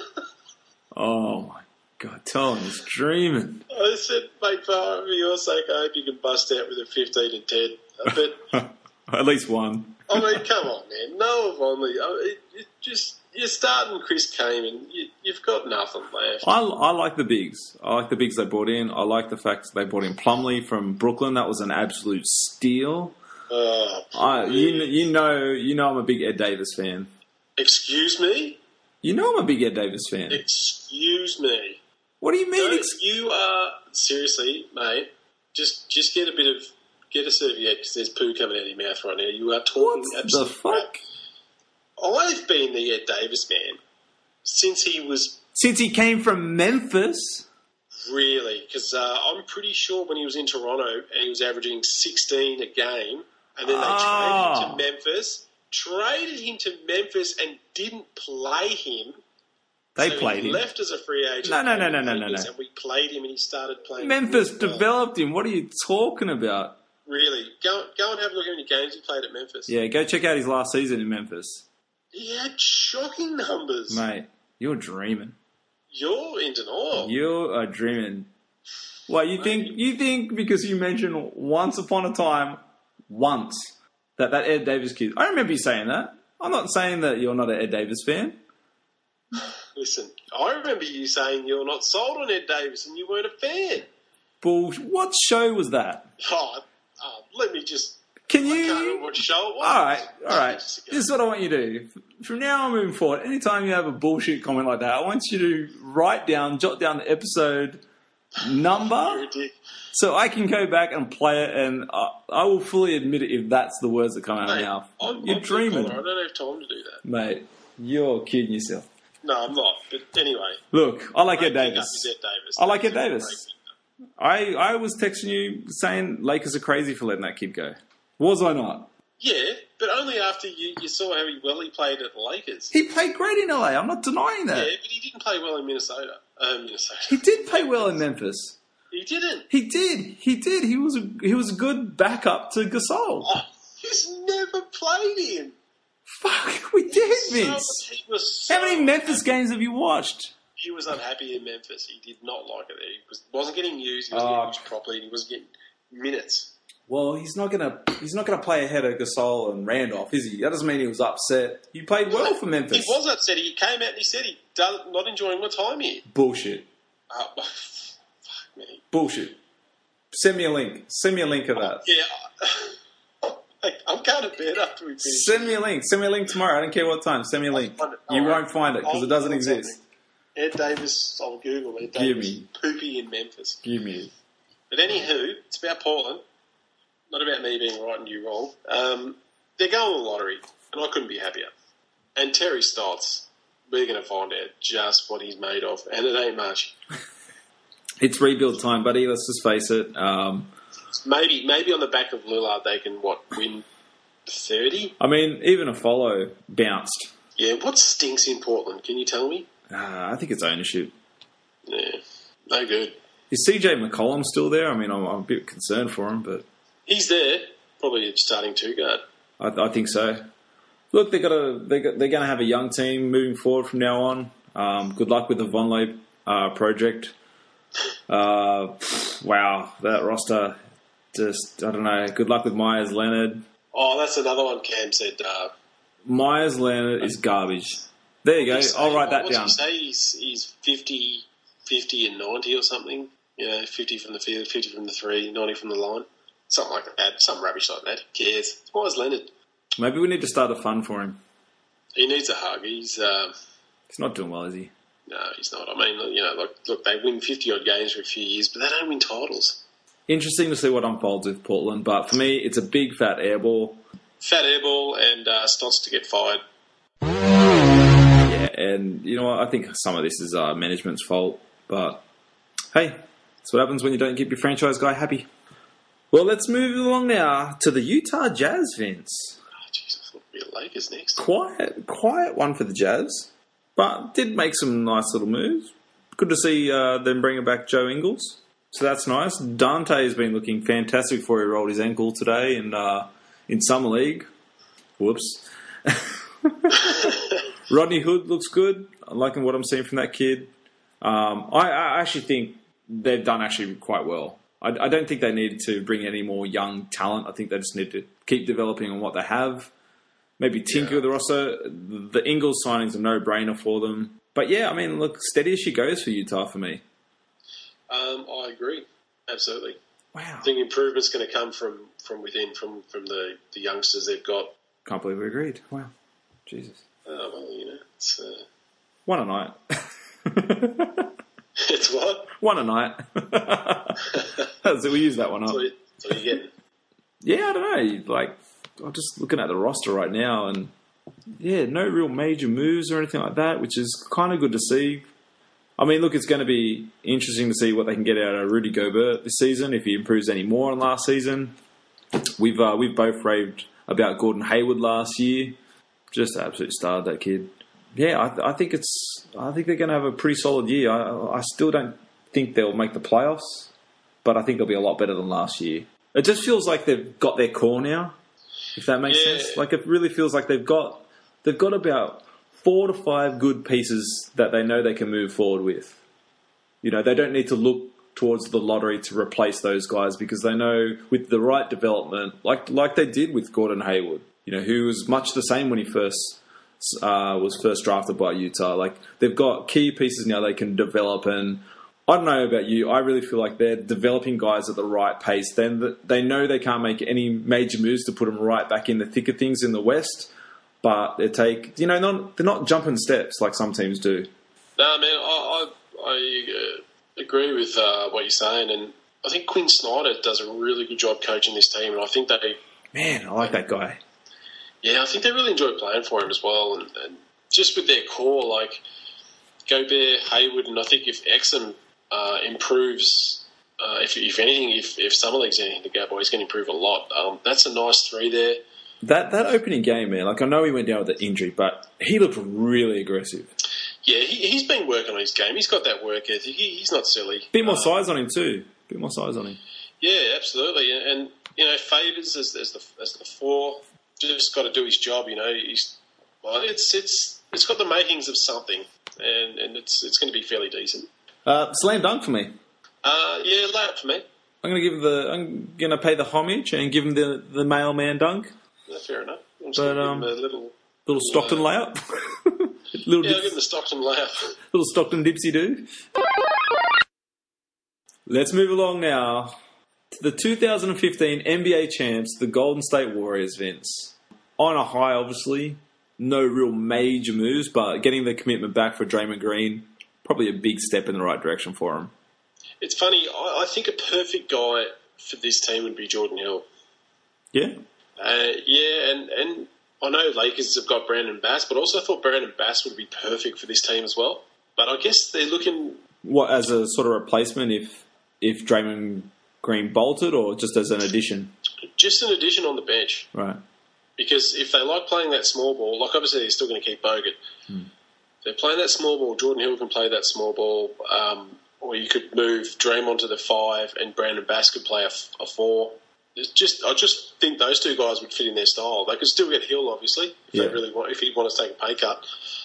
oh my God, tell him he's dreaming. I said, "Mate, for your sake, I hope you can bust out with a fifteen and ten." But At least one. I mean, come on, man, Noah Vonley. I mean, it, it just you're starting Chris Kaman. You, you've got nothing left. I, I like the bigs. I like the bigs they brought in. I like the fact that they brought in Plumlee from Brooklyn. That was an absolute steal. Oh, I, you, you know, you know, I'm a big Ed Davis fan. excuse me. You know, I'm a big Ed Davis fan. Excuse me. What do you mean? No, Ex- you are seriously, mate. Just, just get a bit of get a serviette because there's poo coming out of your mouth right now. You are talking what the absolute fuck? crap. I've been the Ed Davis man since he was Since he came from Memphis. really because uh, I'm pretty sure when he was in Toronto and he was averaging sixteen a game, and then they Oh. traded him to Memphis, traded him to Memphis, and didn't play him. They So played he him. left as a free agent. No, no, no, no, no, no, Memphis, no. And we played him, and he started playing. Memphis really well. developed him. What are you talking about? Really, go go and have a look at how many games he played at Memphis. Yeah, go check out his last season in Memphis. He had shocking numbers. Mate, you're dreaming. You're in denial. You are dreaming. What, you think, you think because you mentioned once upon a time, once, that that Ed Davis kid... I remember you saying that. I'm not saying that you're not an Ed Davis fan. Listen, I remember you saying you're not sold on Ed Davis and you weren't a fan. Bull. What show was that? Oh, uh, let me just... Can I can't remember you... what show it was. All right, all right. Just This is what I want you to do. From now on moving forward, anytime you have a bullshit comment like that, I want you to write down, jot down the episode You're number, a dick. so I can go back and play it, and I, I will fully admit it if that's the words that come out of my Mate, mouth. I'm, You're I'm dreaming, I don't have time to do that. mate. You're kidding yourself. No, I'm not. But anyway. Look, I like Ed Great pick Davis. up is Ed Davis. I like Ed Great Davis. pick up. I, I was texting you saying Lakers are crazy for letting that kid go. Was I not? Yeah, but only after you, you saw how he, well he played at the Lakers. He played great in L A. I'm not denying that. Yeah, but he didn't play well in Minnesota. Uh, Minnesota. He did play well in Memphis. He didn't. He did. He did. He was a, he was a good backup to Gasol. Oh, he's never played him. Fuck, we did, So, Vince. he was so How many Memphis unhappy. games have you watched? He was unhappy in Memphis. He did not like it there. He was, wasn't getting used. He wasn't Oh. getting used properly. And he wasn't getting minutes. Well, he's not gonna he's not gonna play ahead of Gasol and Randolph, is he? That doesn't mean he was upset. He played well for Memphis. He was upset. He came out and he said he does not enjoying my time here. Bullshit. Uh, fuck me. Bullshit. Send me a link. Send me a link of that. Yeah. I, I'm going to bed after we finish. Send me a link. Send me a link tomorrow. I don't care what time. Send me a link. find it. You Alright. won't find it because it I'll doesn't Google exist. something. Ed Davis on Google. Ed Give Davis me. poopy in Memphis. Give me. But anywho, it's about Portland. Not about me being right and you wrong. Um, they're going to the lottery, and I couldn't be happier. And Terry Stotts, we're going to find out just what he's made of, and it ain't much. It's rebuild time, buddy. Let's just face it. Um, Maybe, maybe on the back of Lillard, they can what win thirty. I mean, even a follow bounced. Yeah, what stinks in Portland? Can you tell me? Uh, I think it's ownership. Yeah, no good. Is C J McCollum still there? I mean, I'm, I'm a bit concerned for him, but He's there, probably starting two guard. I, I think so. Look, they got a they got, they're going to have a young team moving forward from now on. Um, good luck with the Vonleh uh, project. Uh, wow, that roster. Just I don't know. Good luck with Myers Leonard. Oh, that's another one. Cam said. Uh, Myers Leonard is garbage. There you go. Say, I'll write that what down. What did he say? He's, he's fifty, fifty and ninety or something. You know, fifty from the field, fifty from the three, ninety from the line. Something like that. Some rubbish like that. Who cares? It's Myers Leonard. Maybe we need to start a fund for him. He needs a hug. He's uh, He's not doing well, is he? no, he's not. I mean, you know, like look, they win fifty odd games for a few years, but they don't win titles. Interesting to see what unfolds with Portland, but for me, it's a big fat airball. Fat airball and uh, Stotts to get fired. Yeah, and you know what? I think some of this is uh, management's fault, but hey, that's what happens when you don't keep your franchise guy happy. Well, let's move along now to the Utah Jazz, Vince. Oh, jeez, I thought it'd be the Lakers next. Quiet, quiet one for the Jazz, but did make some nice little moves. Good to see uh, them bringing back Joe Ingles. So that's nice. Dante's been looking fantastic before he rolled his ankle today in uh, in summer league. Whoops. Rodney Hood looks good. I'm liking what I'm seeing from that kid. Um, I, I actually think they've done actually quite well. I, I don't think they need to bring any more young talent. I think they just need to keep developing on what they have. Maybe tinker Yeah. with the roster. The Ingles signing's a no-brainer for them. But yeah, I mean, look, steady as she goes for Utah for me. Um, I agree. Absolutely. Wow. I think improvement's going to come from, from within, from, from the, the youngsters they've got. Can't believe we agreed. Wow. Jesus. Uh, well, you know, it's, uh, One a night. it's what? One a night. That's it. We use that one up. That's what, you, that's what you're getting. Yeah, I don't know. Like, I'm just looking at the roster right now, and yeah, no real major moves or anything like that, which is kind of good to see. I mean, look, it's going to be interesting to see what they can get out of Rudy Gobert this season, if he improves any more than last season. We've uh, we've both raved about Gordon Hayward last year. Just an absolute star, that kid. Yeah, I, th- I think it's. I think they're going to have a pretty solid year. I, I still don't think they'll make the playoffs, but I think they'll be a lot better than last year. It just feels like they've got their core now, if that makes Yeah. sense. Like, it really feels like they've got they've got about four to five good pieces that they know they can move forward with. You know, they don't need to look towards the lottery to replace those guys, because they know with the right development, like like they did with Gordon Hayward, you know, who was much the same when he first uh, was first drafted by Utah. Like, they've got key pieces now they can develop, and I don't know about you, I really feel like they're developing guys at the right pace. Then they know they can't make any major moves to put them right back in the thick of things in the West, but they take, you know, not, they're not jumping steps like some teams do. No, man, I, I, I uh, agree with uh, what you're saying, and I think Quinn Snyder does a really good job coaching this team, and I think they, Man, I like that guy. yeah, I think they really enjoy playing for him as well, and, and just with their core, like Gobert, Hayward, and I think if Exum uh, improves, uh, if, if anything, if, if Summer League's anything to go by, he's going to improve a lot. Um, that's a nice three there. That that opening game, man, like, I know he went down with the injury, but he looked really aggressive. Yeah, he, he's been working on his game. He's got that work ethic. He, he's not silly. Bit more Uh, size on him too. Bit more size on him. Yeah, absolutely. And, and you know, Favors as, as the as the four, just got to do his job. You know, he's well, it's it's it's got the makings of something, and, and it's it's going to be fairly decent. Uh, slam dunk for me. Uh, yeah, lay up for me. I'm gonna give the. I'm gonna pay the homage and give him the the mailman dunk. No, fair enough. I'm just But, going to um, give him a little. Little Stockton layup. little Yeah, I'll dips, give him the Stockton layup. little Stockton dipsy do. Let's move along now to the two thousand fifteen N B A champs, the Golden State Warriors, Vince. On a high, obviously. No real major moves, but getting the commitment back for Draymond Green, probably a big step in the right direction for him. It's funny. I, I think a perfect guy for this team would be Jordan Hill. Yeah? Uh, yeah, and, and I know Lakers have got Brandon Bass, but also I thought Brandon Bass would be perfect for this team as well. But I guess they're looking... What, as a sort of replacement if if Draymond Green bolted, or just as an addition? just an addition on the bench. Right. Because if they like playing that small ball, like obviously they're still going to keep Bogut. Hmm. If they're playing that small ball, Jordan Hill can play that small ball, um, or you could move Draymond to the five and Brandon Bass could play a, a four. It's just, I just think those two guys would fit in their style. They could still get Hill, obviously, if Yeah. they really want, if he wants to take a pay cut,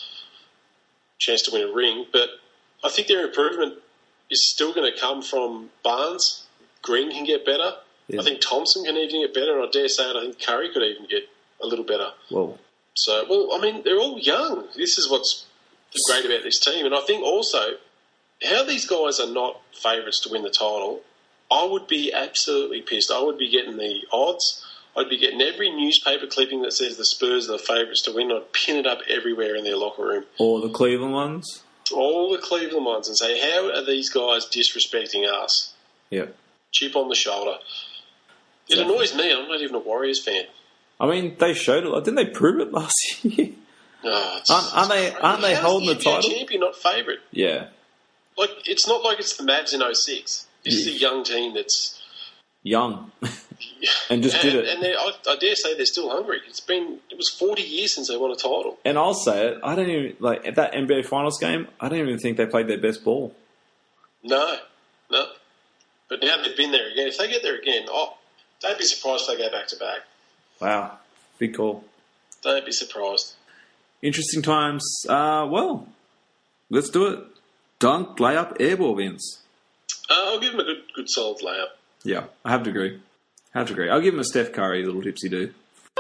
chance to win a ring. But I think their improvement is still going to come from Barnes. Green can get better. Yeah. I think Thompson can even get better, and I dare say it, I think Curry could even get a little better. Whoa. So, well, I mean, they're all young. This is what's great about this team. And I think also, how these guys are not favourites to win the title, I would be absolutely pissed. I would be getting the odds. I'd be getting every newspaper clipping that says the Spurs are the favourites to win. I'd pin it up everywhere in their locker room. Or the Cleveland ones? All the Cleveland ones, and say, how are these guys disrespecting us? Yeah. Chip on the shoulder. It Exactly. annoys me. I'm not even a Warriors fan. I mean, they showed it. Like, didn't they prove it last year? Oh, it's- Aren't- aren't they- aren't they How's holding the N B A title? champion not favourite? Yeah. Like, it's not like it's the Mavs in oh six. This is a young team that's... Young. And just did it. And they're- I, I dare say they're still hungry. It's been... It was forty years since they won a title. And I'll say it, I don't even, like, at that N B A Finals game, I don't even think they played their best ball. No. No. But now they've been there again. If they get there again, oh, don't be surprised if they go back-to-back. Wow. Big call. Don't be surprised. Interesting times. Uh, well, let's do it. Dunk, layup, airball, Vince. Uh, I'll give him a good, good solid layup. Yeah, I have to agree. I have to agree. I'll give him a Steph Curry little tipsy do.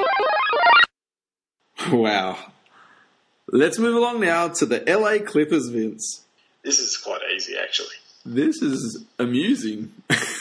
Wow. Let's move along now to the L A Clippers, Vince. This is quite easy, actually. This is amusing.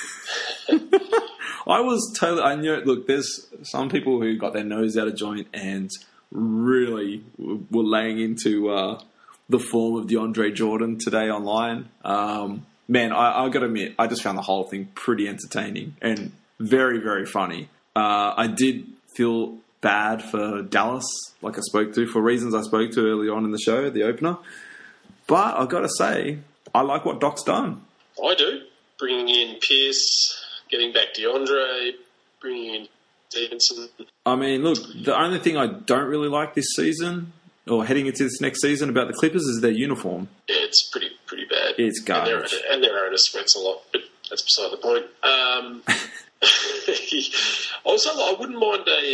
I was totally... I know, look, there's some people who got their nose out of joint and really were laying into uh, the form of DeAndre Jordan today online. Um, man, I, I got to admit, I just found the whole thing pretty entertaining and very, very funny. Uh, I did feel bad for Dallas, like I spoke to, for reasons I spoke to early on in the show, the opener. But I've got to say, I like what Doc's done. I do. Bringing in Pierce, getting back DeAndre, bringing in Stevenson. I mean, look, the only thing I don't really like this season, or heading into this next season, about the Clippers is their uniform. Yeah, it's pretty pretty bad. It's garbage. And their, and their owner sweats a lot, but that's beside the point. Um, also, I wouldn't mind a,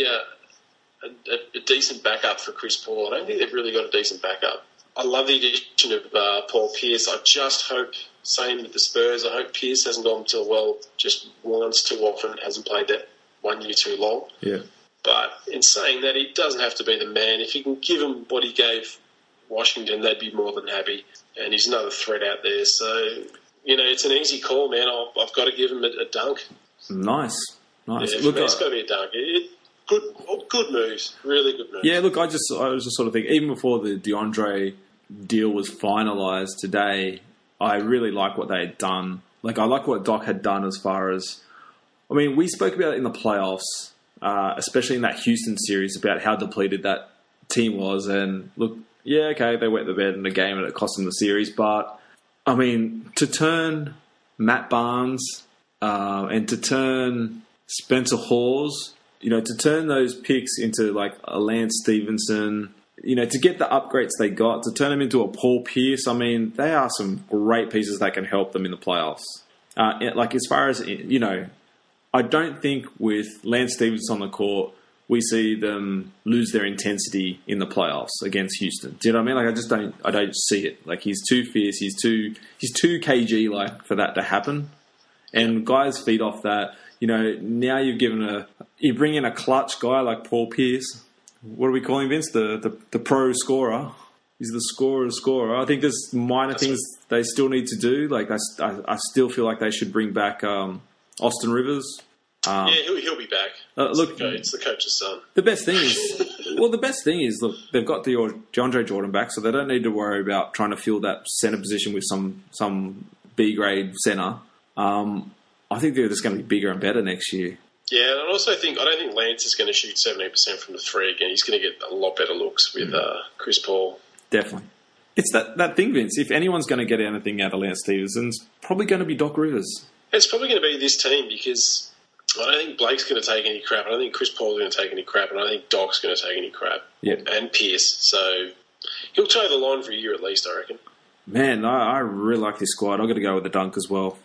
uh, a, a decent backup for Chris Paul. I don't think they've really got a decent backup. I love the addition of uh, Paul Pierce. I just hope, same with the Spurs, I hope Pierce hasn't gone to, well, just once too often, hasn't played that one year too long. Yeah. But in saying that, he doesn't have to be the man. If you can give him what he gave Washington, they'd be more than happy. And he's another threat out there. So, you know, it's an easy call, man. I've, I've got to give him a, a dunk. Nice. Nice. Yeah, look, it's got to be a dunk. It, good, good moves. Really good moves. Yeah, look, I just I was just sort of thinking, even before the DeAndre deal was finalised today, I really like what they had done. Like, I like what Doc had done as far as... I mean, we spoke about it in the playoffs, uh, especially in that Houston series, about how depleted that team was. And, look, yeah, okay, they wet the bed in the game and it cost them the series. But, I mean, to turn Matt Barnes uh, and to turn Spencer Hawes, you know, to turn those picks into, like, a Lance Stevenson... You know, to get the upgrades they got, to turn them into a Paul Pierce, I mean, they are some great pieces that can help them in the playoffs. Uh, like, as far as, you know, I don't think with Lance Stevenson on the court, we see them lose their intensity in the playoffs against Houston. Do you know what I mean? Like, I just don't, I don't see it. Like, he's too fierce, he's too, he's too K G, like, for that to happen. And guys feed off that. You know, now you've given a, you bring in a clutch guy like Paul Pierce. What are we calling Vince? The, the the pro scorer. He's the scorer scorer. I think there's minor That's things what... they still need to do. Like I, I, I still feel like they should bring back um, Austin Rivers. Um, yeah, he'll, he'll be back. Uh, it's look, the it's the coach's son. The best thing is, well, the best thing is, look, they've got the DeAndre Jordan back, so they don't need to worry about trying to fill that center position with some some B grade center. Um, I think they're just going to be bigger and better next year. Yeah, and I also think I don't think Lance is going to shoot seventy percent from the three again. He's going to get a lot better looks with uh, Chris Paul. Definitely. It's that, that thing, Vince. If anyone's going to get anything out of Lance Stevenson, it's probably going to be Doc Rivers. It's probably going to be this team because I don't think Blake's going to take any crap. I don't think Chris Paul's going to take any crap. And I don't think Doc's going to take any crap. Yep. And Pierce. So he'll toe the line for a year at least, I reckon. Man, I, I really like this squad. I've got to go with the dunk as well.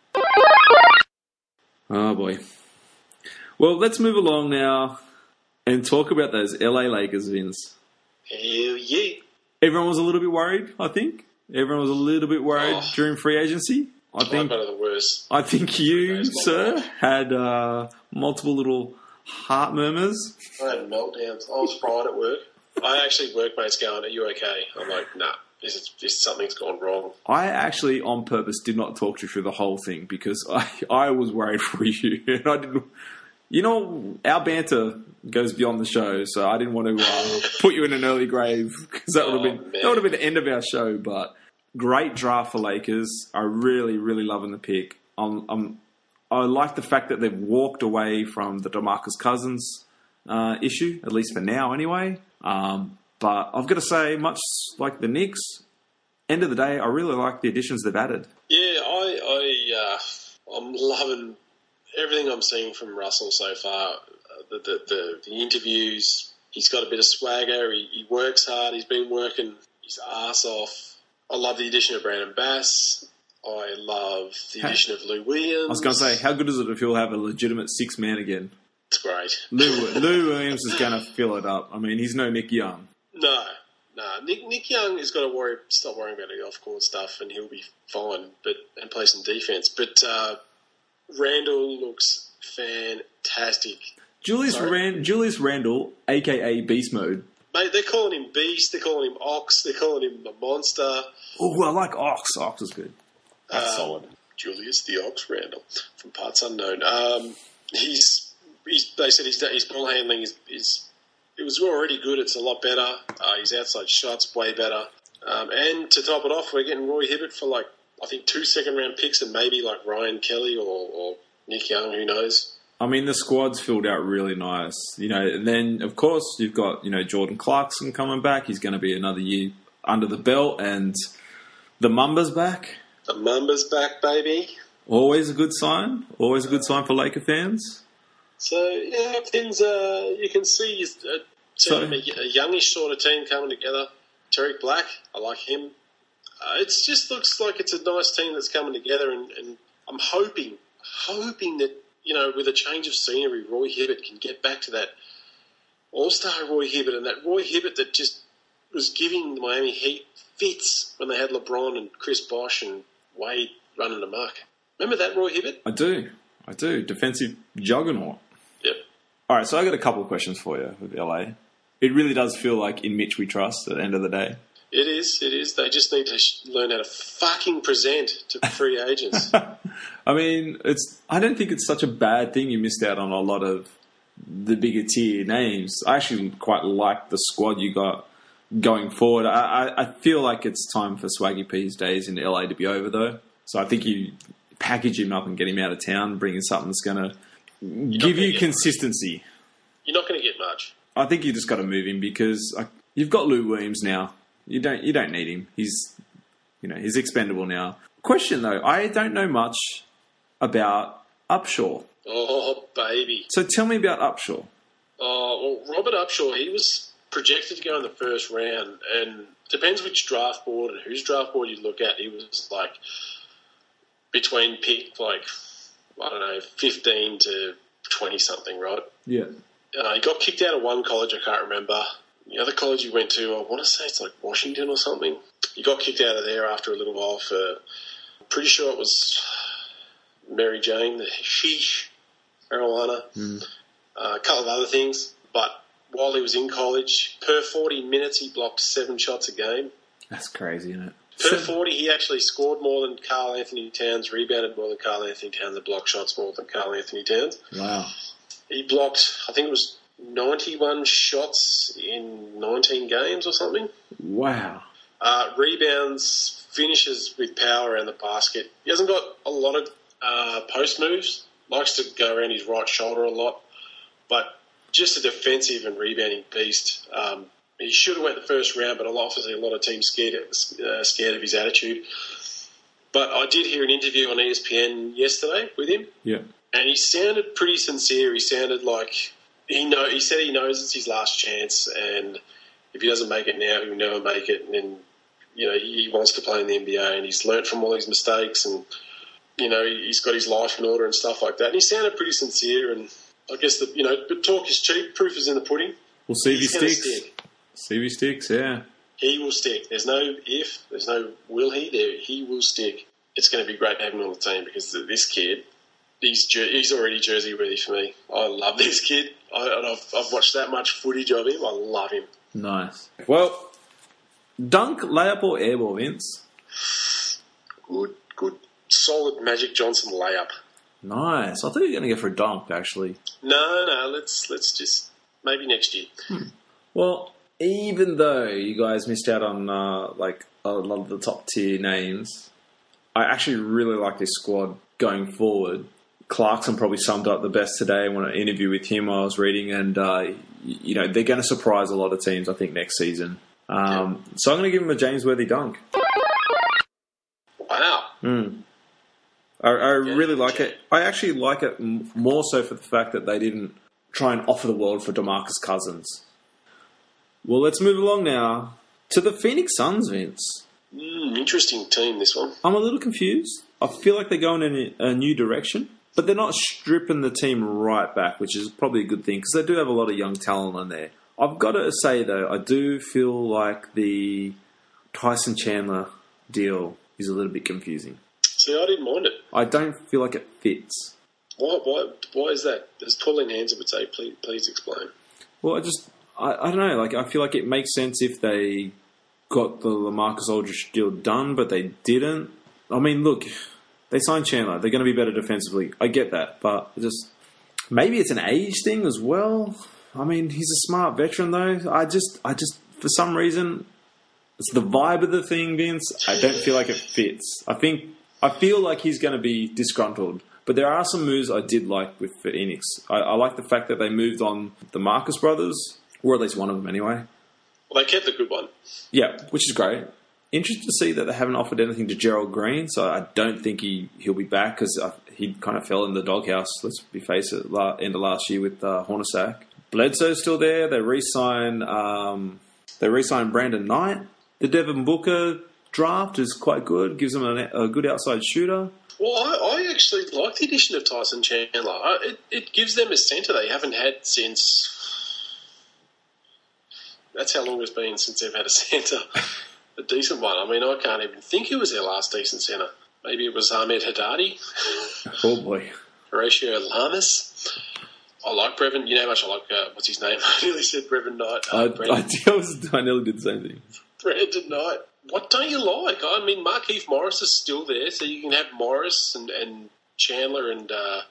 Oh, boy. Well, let's move along now and talk about those L A Lakers, Vince. Hell yeah. Everyone was a little bit worried, I think. Everyone was a little bit worried oh, during free agency. I think one of the worst. I think you, sir, had uh, multiple little heart murmurs. I had meltdowns. I was fried at work. I actually workmates going, "Are you okay?" I'm like, "Nah, this is this something's gone wrong." I actually, on purpose, did not talk to you through the whole thing because I, I was worried for you, and I didn't. You know, our banter goes beyond the show, so I didn't want to uh, put you in an early grave because that would have Oh, been man. that would have been the end of our show. But great draft for Lakers. I really, really loving the pick. I'm, I'm, I like the fact that they've walked away from the DeMarcus Cousins uh, issue, at least for now, anyway. Um, but I've got to say, much like the Knicks, end of the day, I really like the additions they've added. Yeah, I, I, uh, I'm loving everything I'm seeing from Russell so far. Uh, the, the, the, the interviews, he's got a bit of swagger. He, he works hard. He's been working his ass off. I love the addition of Brandon Bass. I love the addition of Lou Williams. I was going to say, how good is it if he'll have a legitimate six man again? It's great. Lou, Lou Williams is going to fill it up. I mean, he's no Nick Young. No, no. Nick Nick Young has got to worry, stop worrying about the off-court stuff, and he'll be fine. But and play some defense. But uh, Randall looks fantastic. Julius Sorry? Rand, Julius Randle, a k a. Beast Mode. Mate, they're calling him Beast. They're calling him Ox. They're calling him a monster. Oh, I like Ox. Ox is good. That's Um, solid. Julius the Ox Randall from Parts Unknown. Um, he's, he's they said his his ball handling is, is it was already good. It's a lot better. Uh, his outside shots way better. Um, and to top it off, we're getting Roy Hibbert for like I think two second round picks and maybe like Ryan Kelly or, or Nick Young. Who knows? I mean, the squad's filled out really nice. You know, and then of course you've got you know Jordan Clarkson coming back. He's going to be another year under the belt, and the Mamba's back. The Mamba's back, baby. Always a good sign. Always a good sign for Laker fans. So yeah, things uh, you can see is a, So- team, a, a youngish sort of team coming together. Terry Black, I like him. Uh, it just looks like it's a nice team that's coming together, and, and I'm hoping, hoping that you know, with a change of scenery, Roy Hibbert can get back to that all-star Roy Hibbert and that Roy Hibbert that just was giving the Miami Heat fits when they had LeBron and Chris Bosh and Wade running amok. Remember that Roy Hibbert? I do. I do. Defensive juggernaut. Yep. All right, so I got a couple of questions for you with L A. It really does feel like in Mitch we trust at the end of the day. It is, it is. They just need to sh- learn how to fucking present to free agents. I mean, it's. I don't think it's such a bad thing you missed out on a lot of the bigger tier names. I actually quite like the squad you got going forward. I, I, I feel like it's time for Swaggy P's days in L A to be over, though. So I think you package him up and get him out of town, bring in something that's going to give gonna you get consistency. much. You're not going to get much. I think you just got to move him because like, you've got Lou Williams now. You don't. You don't need him. He's, you know, he's expendable now. Question though, I don't know much about Upshaw. Oh, baby. So tell me about Upshaw. Oh, well, Robert Upshaw, he was projected to go in the first round, and depends which draft board and whose draft board you look at. He was like between pick like I don't know, fifteen to twenty something, right? Yeah. Uh, he got kicked out of one college. I can't remember the other college he went to. I want to say it's like Washington or something. He got kicked out of there after a little while for. I'm pretty sure it was Mary Jane, the sheesh, marijuana, mm. uh, a couple of other things. But while he was in college, per forty minutes, he blocked seven shots a game. That's crazy, isn't it? Per forty, he actually scored more than Karl Anthony Towns, rebounded more than Karl Anthony Towns, and blocked shots more than Karl Anthony Towns. Wow. He blocked, I think it was ninety-one shots in nineteen games or something. Wow. Uh, rebounds, finishes with power around the basket. He hasn't got a lot of uh, post moves. Likes to go around his right shoulder a lot. But just a defensive and rebounding beast. Um, he should have went the first round, but obviously a lot of teams scared, uh, scared of his attitude. But I did hear an interview on E S P N yesterday with him. Yeah. And he sounded pretty sincere. He sounded like he know. He said he knows it's his last chance, and if he doesn't make it now, he'll never make it. And then, you know, he wants to play in the N B A, and he's learnt from all his mistakes, and you know, he's got his life in order and stuff like that. And he sounded pretty sincere. And I guess that you know, but talk is cheap. Proof is in the pudding. We'll see if he He's gonna sticks. stick. See if he sticks. Yeah. He will stick. There's no if. There's no will he. There, he will stick. It's going to be great having him on the team because this kid. He's he's already jersey ready for me. I love this kid. I, and I've, I've watched that much footage of him. I love him. Nice. Well, dunk, layup, or airball, Vince? Good, good, solid Magic Johnson layup. Nice. I thought you were going to go for a dunk, actually. No, no. Let's let's just maybe next year. Hmm. Well, even though you guys missed out on uh, like a lot of the top tier names, I actually really like this squad going forward. Clarkson probably summed up the best today when I interview with him I was reading, and uh, you know they're going to surprise a lot of teams I think next season. Um, yeah. So I'm going to give him a James Worthy dunk. Wow. Mm. I, I yeah, really like yeah. it. I actually like it more so for the fact that they didn't try and offer the world for DeMarcus Cousins. Well, let's move along now to the Phoenix Suns, Vince. Mm, interesting team, this one. I'm a little confused. I feel like they're going in a new direction. but they're not stripping the team right back, which is probably a good thing because they do have a lot of young talent on there. I've got to say, though, I do feel like the Tyson Chandler deal is a little bit confusing. See, I didn't mind it. I don't feel like it fits. Why? Why? Why is that? As Pauline Hanson would say, please, please explain. Well, I just, I, I don't know. Like, I feel like it makes sense if they got the LaMarcus Aldridge deal done, but they didn't. I mean, look, they signed Chandler. They're going to be better defensively. I get that, but just maybe it's an age thing as well. I mean, he's a smart veteran, though. I just, I just, for some reason, it's the vibe of the thing, Vince. I don't feel like it fits. I think, I feel like he's going to be disgruntled. But there are some moves I did like with Phoenix. I, I like the fact that they moved on the Marcus brothers, or at least one of them anyway. Well, they kept the good one. Yeah, which is great. Interested to see that they haven't offered anything to Gerald Green, so I don't think he, he'll be back because he kind of fell in the doghouse, let's be face it, la- end of last year with uh, Hornacek. Bledsoe's still there. They re-sign, um, they re-sign Brandon Knight. The Devin Booker draft is quite good, gives them a, a good outside shooter. Well, I, I actually like the addition of Tyson Chandler. I, it, it gives them a centre they haven't had since... That's how long it's been since they've had a centre. A decent one. I mean, I can't even think who was their last decent centre. Maybe it was Ahmed Haddadi. Oh, boy. Horatio Lamas. I like Brevin. You know how much I like, uh, what's his name? I nearly said Brevin Knight. Uh, I, Brandon, I, I, was, I nearly did the same thing. Brandon Knight. What don't you like? I mean, Markieff Morris is still there, so you can have Morris and, and Chandler and... Uh,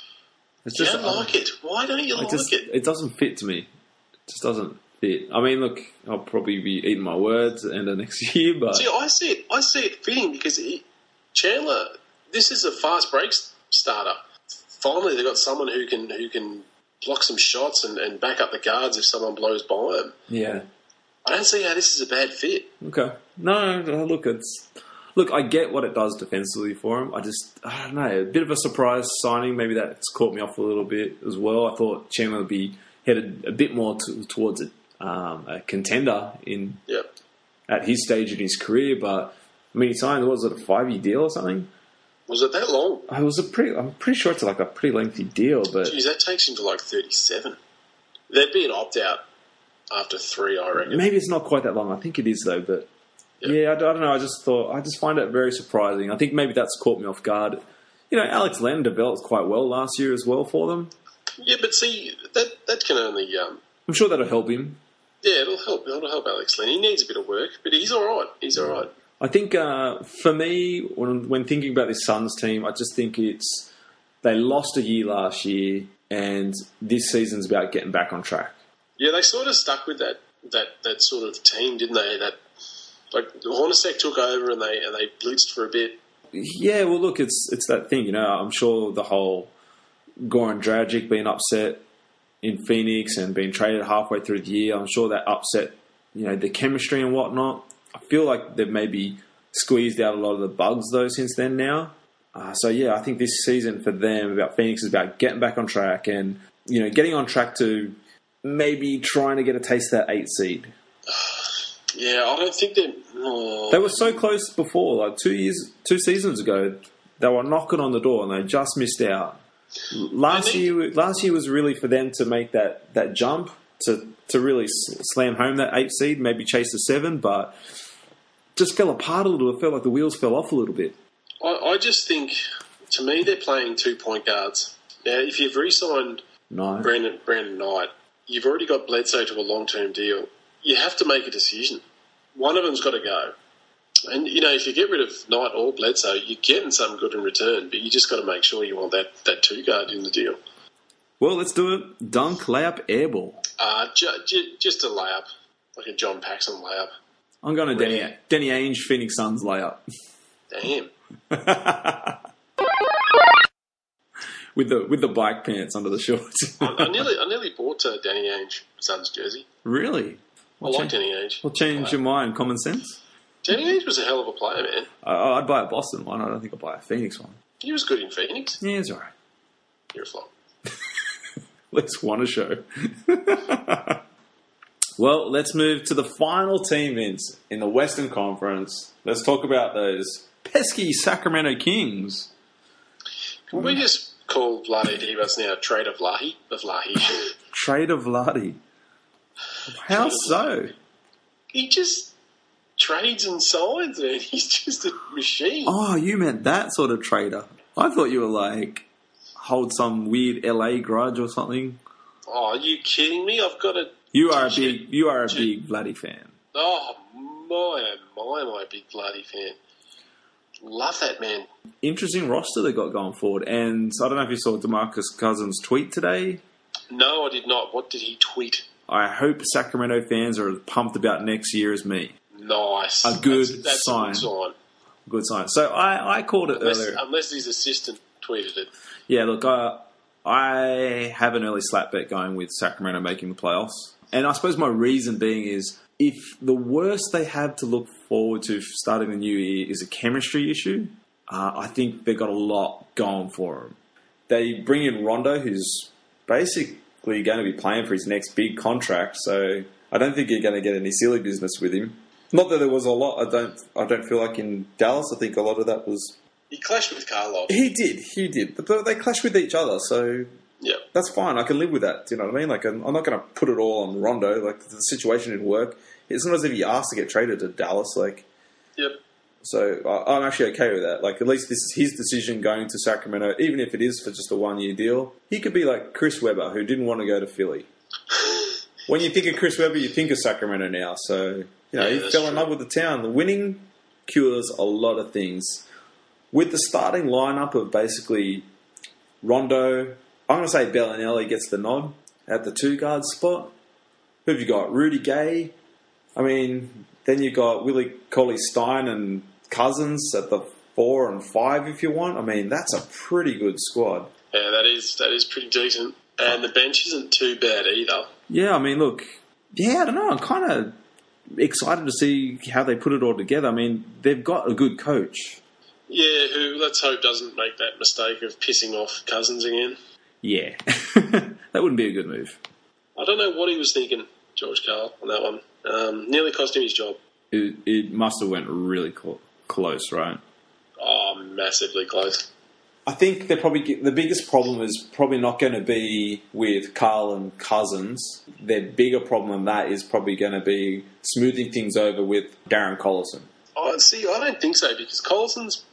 It's you just, don't like it. Why don't you I like just, it? It doesn't fit to me. It just doesn't fit. I mean, look, I'll probably be eating my words at the end of next year, but... See, I see it. I see it fitting because it, Chandler, this is a fast break starter. Finally, they've got someone who can who can block some shots and, and back up the guards if someone blows by him. Yeah. I don't see how this is a bad fit. Okay. No, no, look, it's... Look, I get what it does defensively for him. I just, I don't know, a bit of a surprise signing. Maybe that's caught me off a little bit as well. I thought Chandler would be headed a bit more to, towards a, um, a contender in Yep. at his stage in his career. But, I mean, he signed, was it a five-year deal or something? Was it that long? It was a pretty, I'm pretty sure it's like a pretty lengthy deal, but... Geez, that takes him to like thirty-seven. There'd be an opt-out after three, I reckon. Maybe it's not quite that long. I think it is, though, but... Yep. Yeah, I, I don't know. I just thought, I just find it very surprising. I think maybe that's caught me off guard. You know, Alex Len developed quite well last year as well for them. Yeah, but see, that that can only... Um, I'm sure that'll help him. yeah, it'll help. It'll help Alex Len. He needs a bit of work, but he's all right. He's all right. I think uh, for me, when, when thinking about this Suns team, I just think it's they lost a year last year, and this season's about getting back on track. Yeah, they sort of stuck with that that, that sort of team, didn't they? That like Hornacek took over and they and they blitzed for a bit. Yeah, well, look, it's it's that thing, you know. I'm sure the whole Goran Dragic being upset in Phoenix and being traded halfway through the year, I'm sure that upset, you know, the chemistry and whatnot. I feel like they've maybe squeezed out a lot of the bugs, though, since then now. Uh, so, yeah, I think this season for them, about Phoenix, is about getting back on track and, you know, getting on track to maybe trying to get a taste of that eight seed. Yeah, I don't think they... Oh. They were so close before, like two years, two seasons ago. They were knocking on the door and they just missed out. Last need- year, last year was really for them to make that, that jump to to really slam home that eight seed, maybe chase the seven, but just fell apart a little. It felt like the wheels fell off a little bit. I, I just think, to me, they're playing two point guards. Now, if you've re-signed No, Brandon Brandon Knight, you've already got Bledsoe to a long term deal. You have to make a decision. One of them's got to go. And, you know, if you get rid of Knight or Bledsoe, you're getting something good in return, but you just got to make sure you want that, that two guard in the deal. well, let's do it. Dunk, layup, airball. Uh, ju- ju- just a layup, like a John Paxson layup. I'm going to Denny Really? Denny Ainge, Phoenix Suns layup Damn. with the with the bike pants under the shorts. I, I nearly I nearly bought uh, Danny Ainge Suns jersey. Really? I like Danny Ainge. What changed your mind? Common sense? Danny Ainge was a hell of a player, man. I, I'd buy a Boston one. I don't think I'd buy a Phoenix one. He was good in Phoenix. Yeah, it's all right. You're a flop. Let's want a show. Well, let's move to the final team, Vince, in the Western Conference. Let's talk about those pesky Sacramento Kings. Can we just call Vlade Divac now trade of Vlahi. Of Vlahi. Trade of Vladi. How so? He just trades and signs, man. He's just a machine. Oh, you meant that sort of trader. I thought you were like, hold some weird L A grudge or something. Oh, are you kidding me? I've got a... You are a big, you are a big Vladdy fan. Oh, my, oh, my, my big Vladi fan. Love that man. Interesting roster they got going forward. And I don't know if you saw DeMarcus Cousins' tweet today. No, I did not. What did he tweet? I hope Sacramento fans are as pumped about next year as me. Nice. A good that's, that's sign. A good sign. Good sign. So I, I called it Unless, earlier. unless his assistant tweeted it. Yeah, look, I, I have an early slap bet going with Sacramento making the playoffs. And I suppose my reason being is if the worst they have to look forward to starting the new year is a chemistry issue, uh, I think they've got a lot going for them. They bring in Rondo, who's basically going to be playing for his next big contract, so I don't think you're going to get any silly business with him. Not that there was a lot. I don't. I don't feel like in Dallas. I think a lot of that was. He clashed with Karlov. He did. He did. But they clashed with each other, so yeah, that's fine. I can live with that. Do you know what I mean? Like, I'm, I'm not going to put it all on Rondo. Like, the situation didn't work. It's not as if he asked to get traded to Dallas. Like, yep. So I, I'm actually okay with that. Like, at least this is his decision going to Sacramento, even if it is for just a one-year deal. He could be like Chris Webber, who didn't want to go to Philly. When you think of Chris Webber, you think of Sacramento now. So, you know, Yeah, he that's fell in true. love with the town. The winning cures a lot of things. With the starting lineup of basically Rondo, I'm going to say Bellinelli gets the nod at the two-guard spot. Who have you got? Rudy Gay. I mean, then you got Willie Cauley-Stein and Cousins at the four and five if you want. I mean, that's a pretty good squad. Yeah, that is that is pretty decent. And the bench isn't too bad either. Yeah, I mean, look, yeah, I don't know. I'm kind of excited to see how they put it all together. I mean, they've got a good coach. Yeah, who let's hope doesn't make that mistake of pissing off Cousins again. Yeah, that wouldn't be a good move. I don't know what he was thinking, George Karl, on that one. Um, nearly cost him his job. It, it must have went really cl- close, right? Oh, massively close. I think they're probably the biggest problem is probably not going to be with Carl and Cousins. Their bigger problem than that is probably going to be smoothing things over with Darren Collison. Oh, see, I don't think so because Collison's.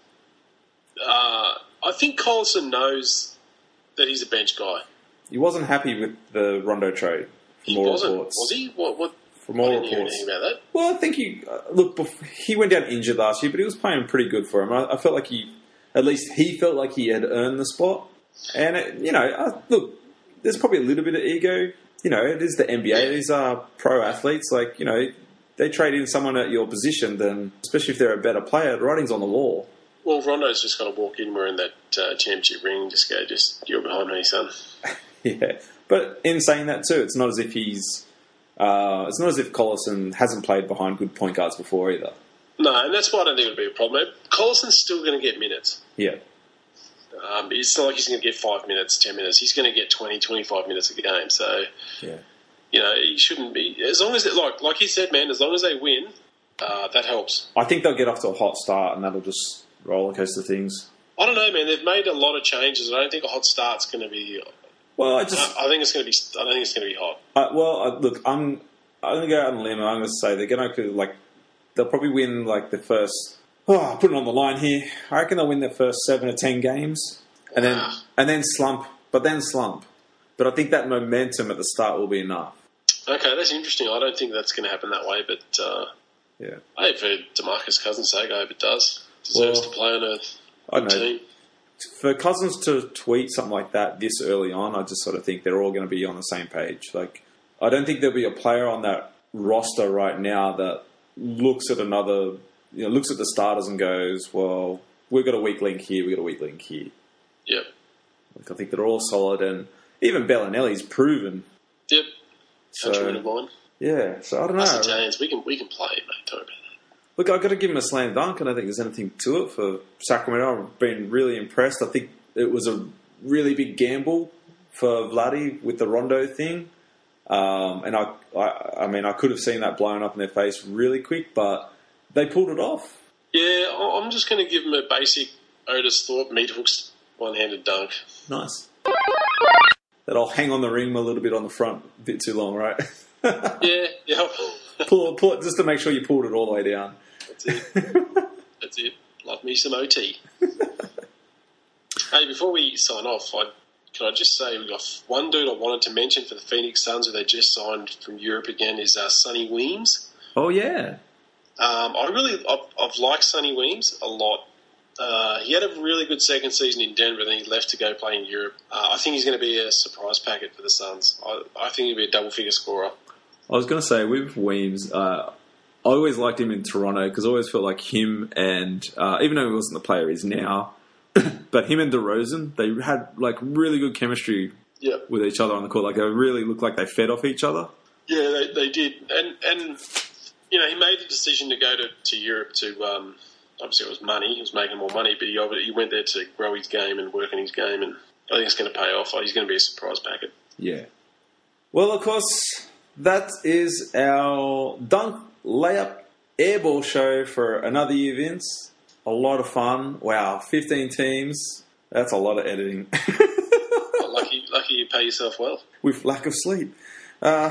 Uh, I think Collison knows that he's a bench guy. He wasn't happy with the Rondo trade. From He all wasn't, reports. was he? What? What? From I all didn't hear reports. anything about that. Well, I think he uh, look. bef- He went down injured last year, but he was playing pretty good for him. I, I felt like he, at least he felt like he had earned the spot. And it, you know, uh, look, there's probably a little bit of ego. You know, it is the N B A. These are pro athletes. Like, you know, they trade in someone at your position, then especially if they're a better player, the writing's on the wall. Well, Rondo's just got to walk in wearing that uh, championship ring and just go, just you're behind me, son. Yeah, but in saying that too, it's not as if he's. Uh, it's not as if Collison hasn't played behind good point guards before either. No, and that's why I don't think it'll be a problem. Collison's still going to get minutes. Yeah. Um, it's not like he's going to get five minutes, ten minutes. He's going to get twenty, twenty-five minutes a game. So, Yeah. you know, he shouldn't be. As long as, it, like like you said, man, as long as they win, uh, that helps. I think they'll get off to a hot start and that'll just roller coaster things. I don't know, man. They've made a lot of changes. I don't think a hot start's going to be. Well, I just. I, I think it's going to be. I don't think it's going to be hot. Uh, well, uh, look, I'm. I'm going to go out on a limb and I'm going to say they're going to, like, they'll probably win, like, the first. Oh, I'll put it on the line here. I reckon they'll win their first seven or ten games and then Wow. and then slump, but then slump. But I think that momentum at the start will be enough. Okay, that's interesting. I don't think that's going to happen that way, but uh, Yeah. hey, for DeMarcus Cousins' sake, I hope it does. Deserves Well, to play on a I don't good know. team. For Cousins to tweet something like that this early on, I just sort of think they're all going to be on the same page. Like, I don't think there'll be a player on that roster right now that looks at another, you know, looks at the starters and goes, well, we've got a weak link here, we've got a weak link here. Yep. Like, I think they're all solid, and even Bellinelli's proven. Yep. So, Countryman of mine. yeah, so I don't Us know. Italians, we can we can play it, mate. Don't worry about that. Look, I've got to give him a slam dunk. I don't think there's anything to it for Sacramento. I've been really impressed. I think it was a really big gamble for Vladdy with the Rondo thing. Um, and I, I, I mean, I could have seen that blown up in their face really quick, but they pulled it off. Yeah, I- I'm just going to give him a basic Otis Thorpe meat hooks one-handed dunk. Nice. That'll hang on the ring a little bit on the front, a bit too long, right? Yeah, yeah. pull, pull it just to make sure you pulled it all the way down. That's it. That's it. Love me some O T. Hey, before we sign off, I, can I just say we got one dude I wanted to mention for the Phoenix Suns who they just signed from Europe again is uh, Sonny Weems. Oh, yeah. Um, I really, I've, I've liked Sonny Weems a lot. Uh, he had a really good second season in Denver, then he left to go play in Europe. Uh, I think he's going to be a surprise packet for the Suns. I, I think he'll be a double-figure scorer. I was going to say, with Weems, uh, I always liked him in Toronto because I always felt like him and, uh, even though he wasn't the player he's now, but him and DeRozan, they had like really good chemistry yeah. with each other on the court. Like they really looked like they fed off each other. Yeah, they, they did. And, and, you know, he made the decision to go to, to Europe to, um, obviously it was money, he was making more money, but he, he went there to grow his game and work on his game, and I think it's going to pay off. He's going to be a surprise packet. Yeah. Well, of course, that is our dunk layup airball show for another year, Vince. A lot of fun. Wow, fifteen teams. That's a lot of editing. Well, lucky, lucky you pay yourself well. With lack of sleep. Uh,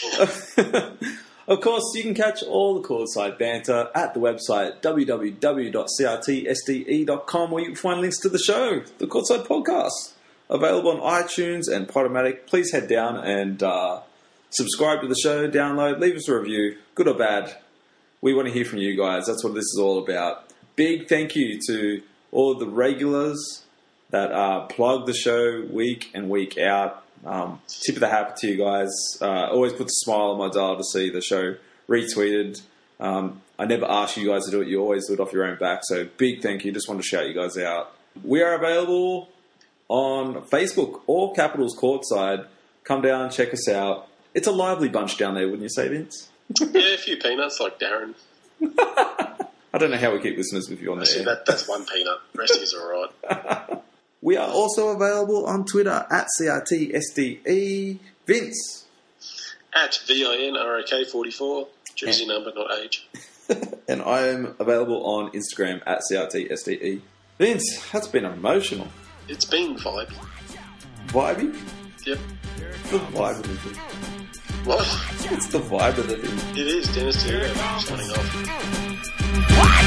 of course, you can catch all the courtside banter at the website w w w dot c r t s d e dot com, where you can find links to the show, the Courtside Podcast, available on iTunes and Podomatic. Please head down and uh, subscribe to the show, download, leave us a review, good or bad. We want to hear from you guys. That's what this is all about. Big thank you to all of the regulars that uh, plug the show week and week out. Um, tip of the hat to you guys. Uh, always puts a smile on my dial to see the show retweeted. Um, I never ask you guys to do it. You always do it off your own back. So big thank you. Just want to shout you guys out. We are available on Facebook or Capitals Courtside. Come down, check us out. It's a lively bunch down there, wouldn't you say, Vince? Yeah, a few peanuts like Darren. I don't know how we keep listeners with you on there. That, that's one peanut. The rest of is all right. We are also available on Twitter at C R T S D E. Vince. At V I N R O K forty-four. Jersey and, number, not age. And I am available on Instagram at C R T S D E. Vince, that's been emotional. It's been vibey. Vibey? Yep. The vibe of the thing. What? It's the vibe of the thing. It is. Dennis Teo signing off. Watch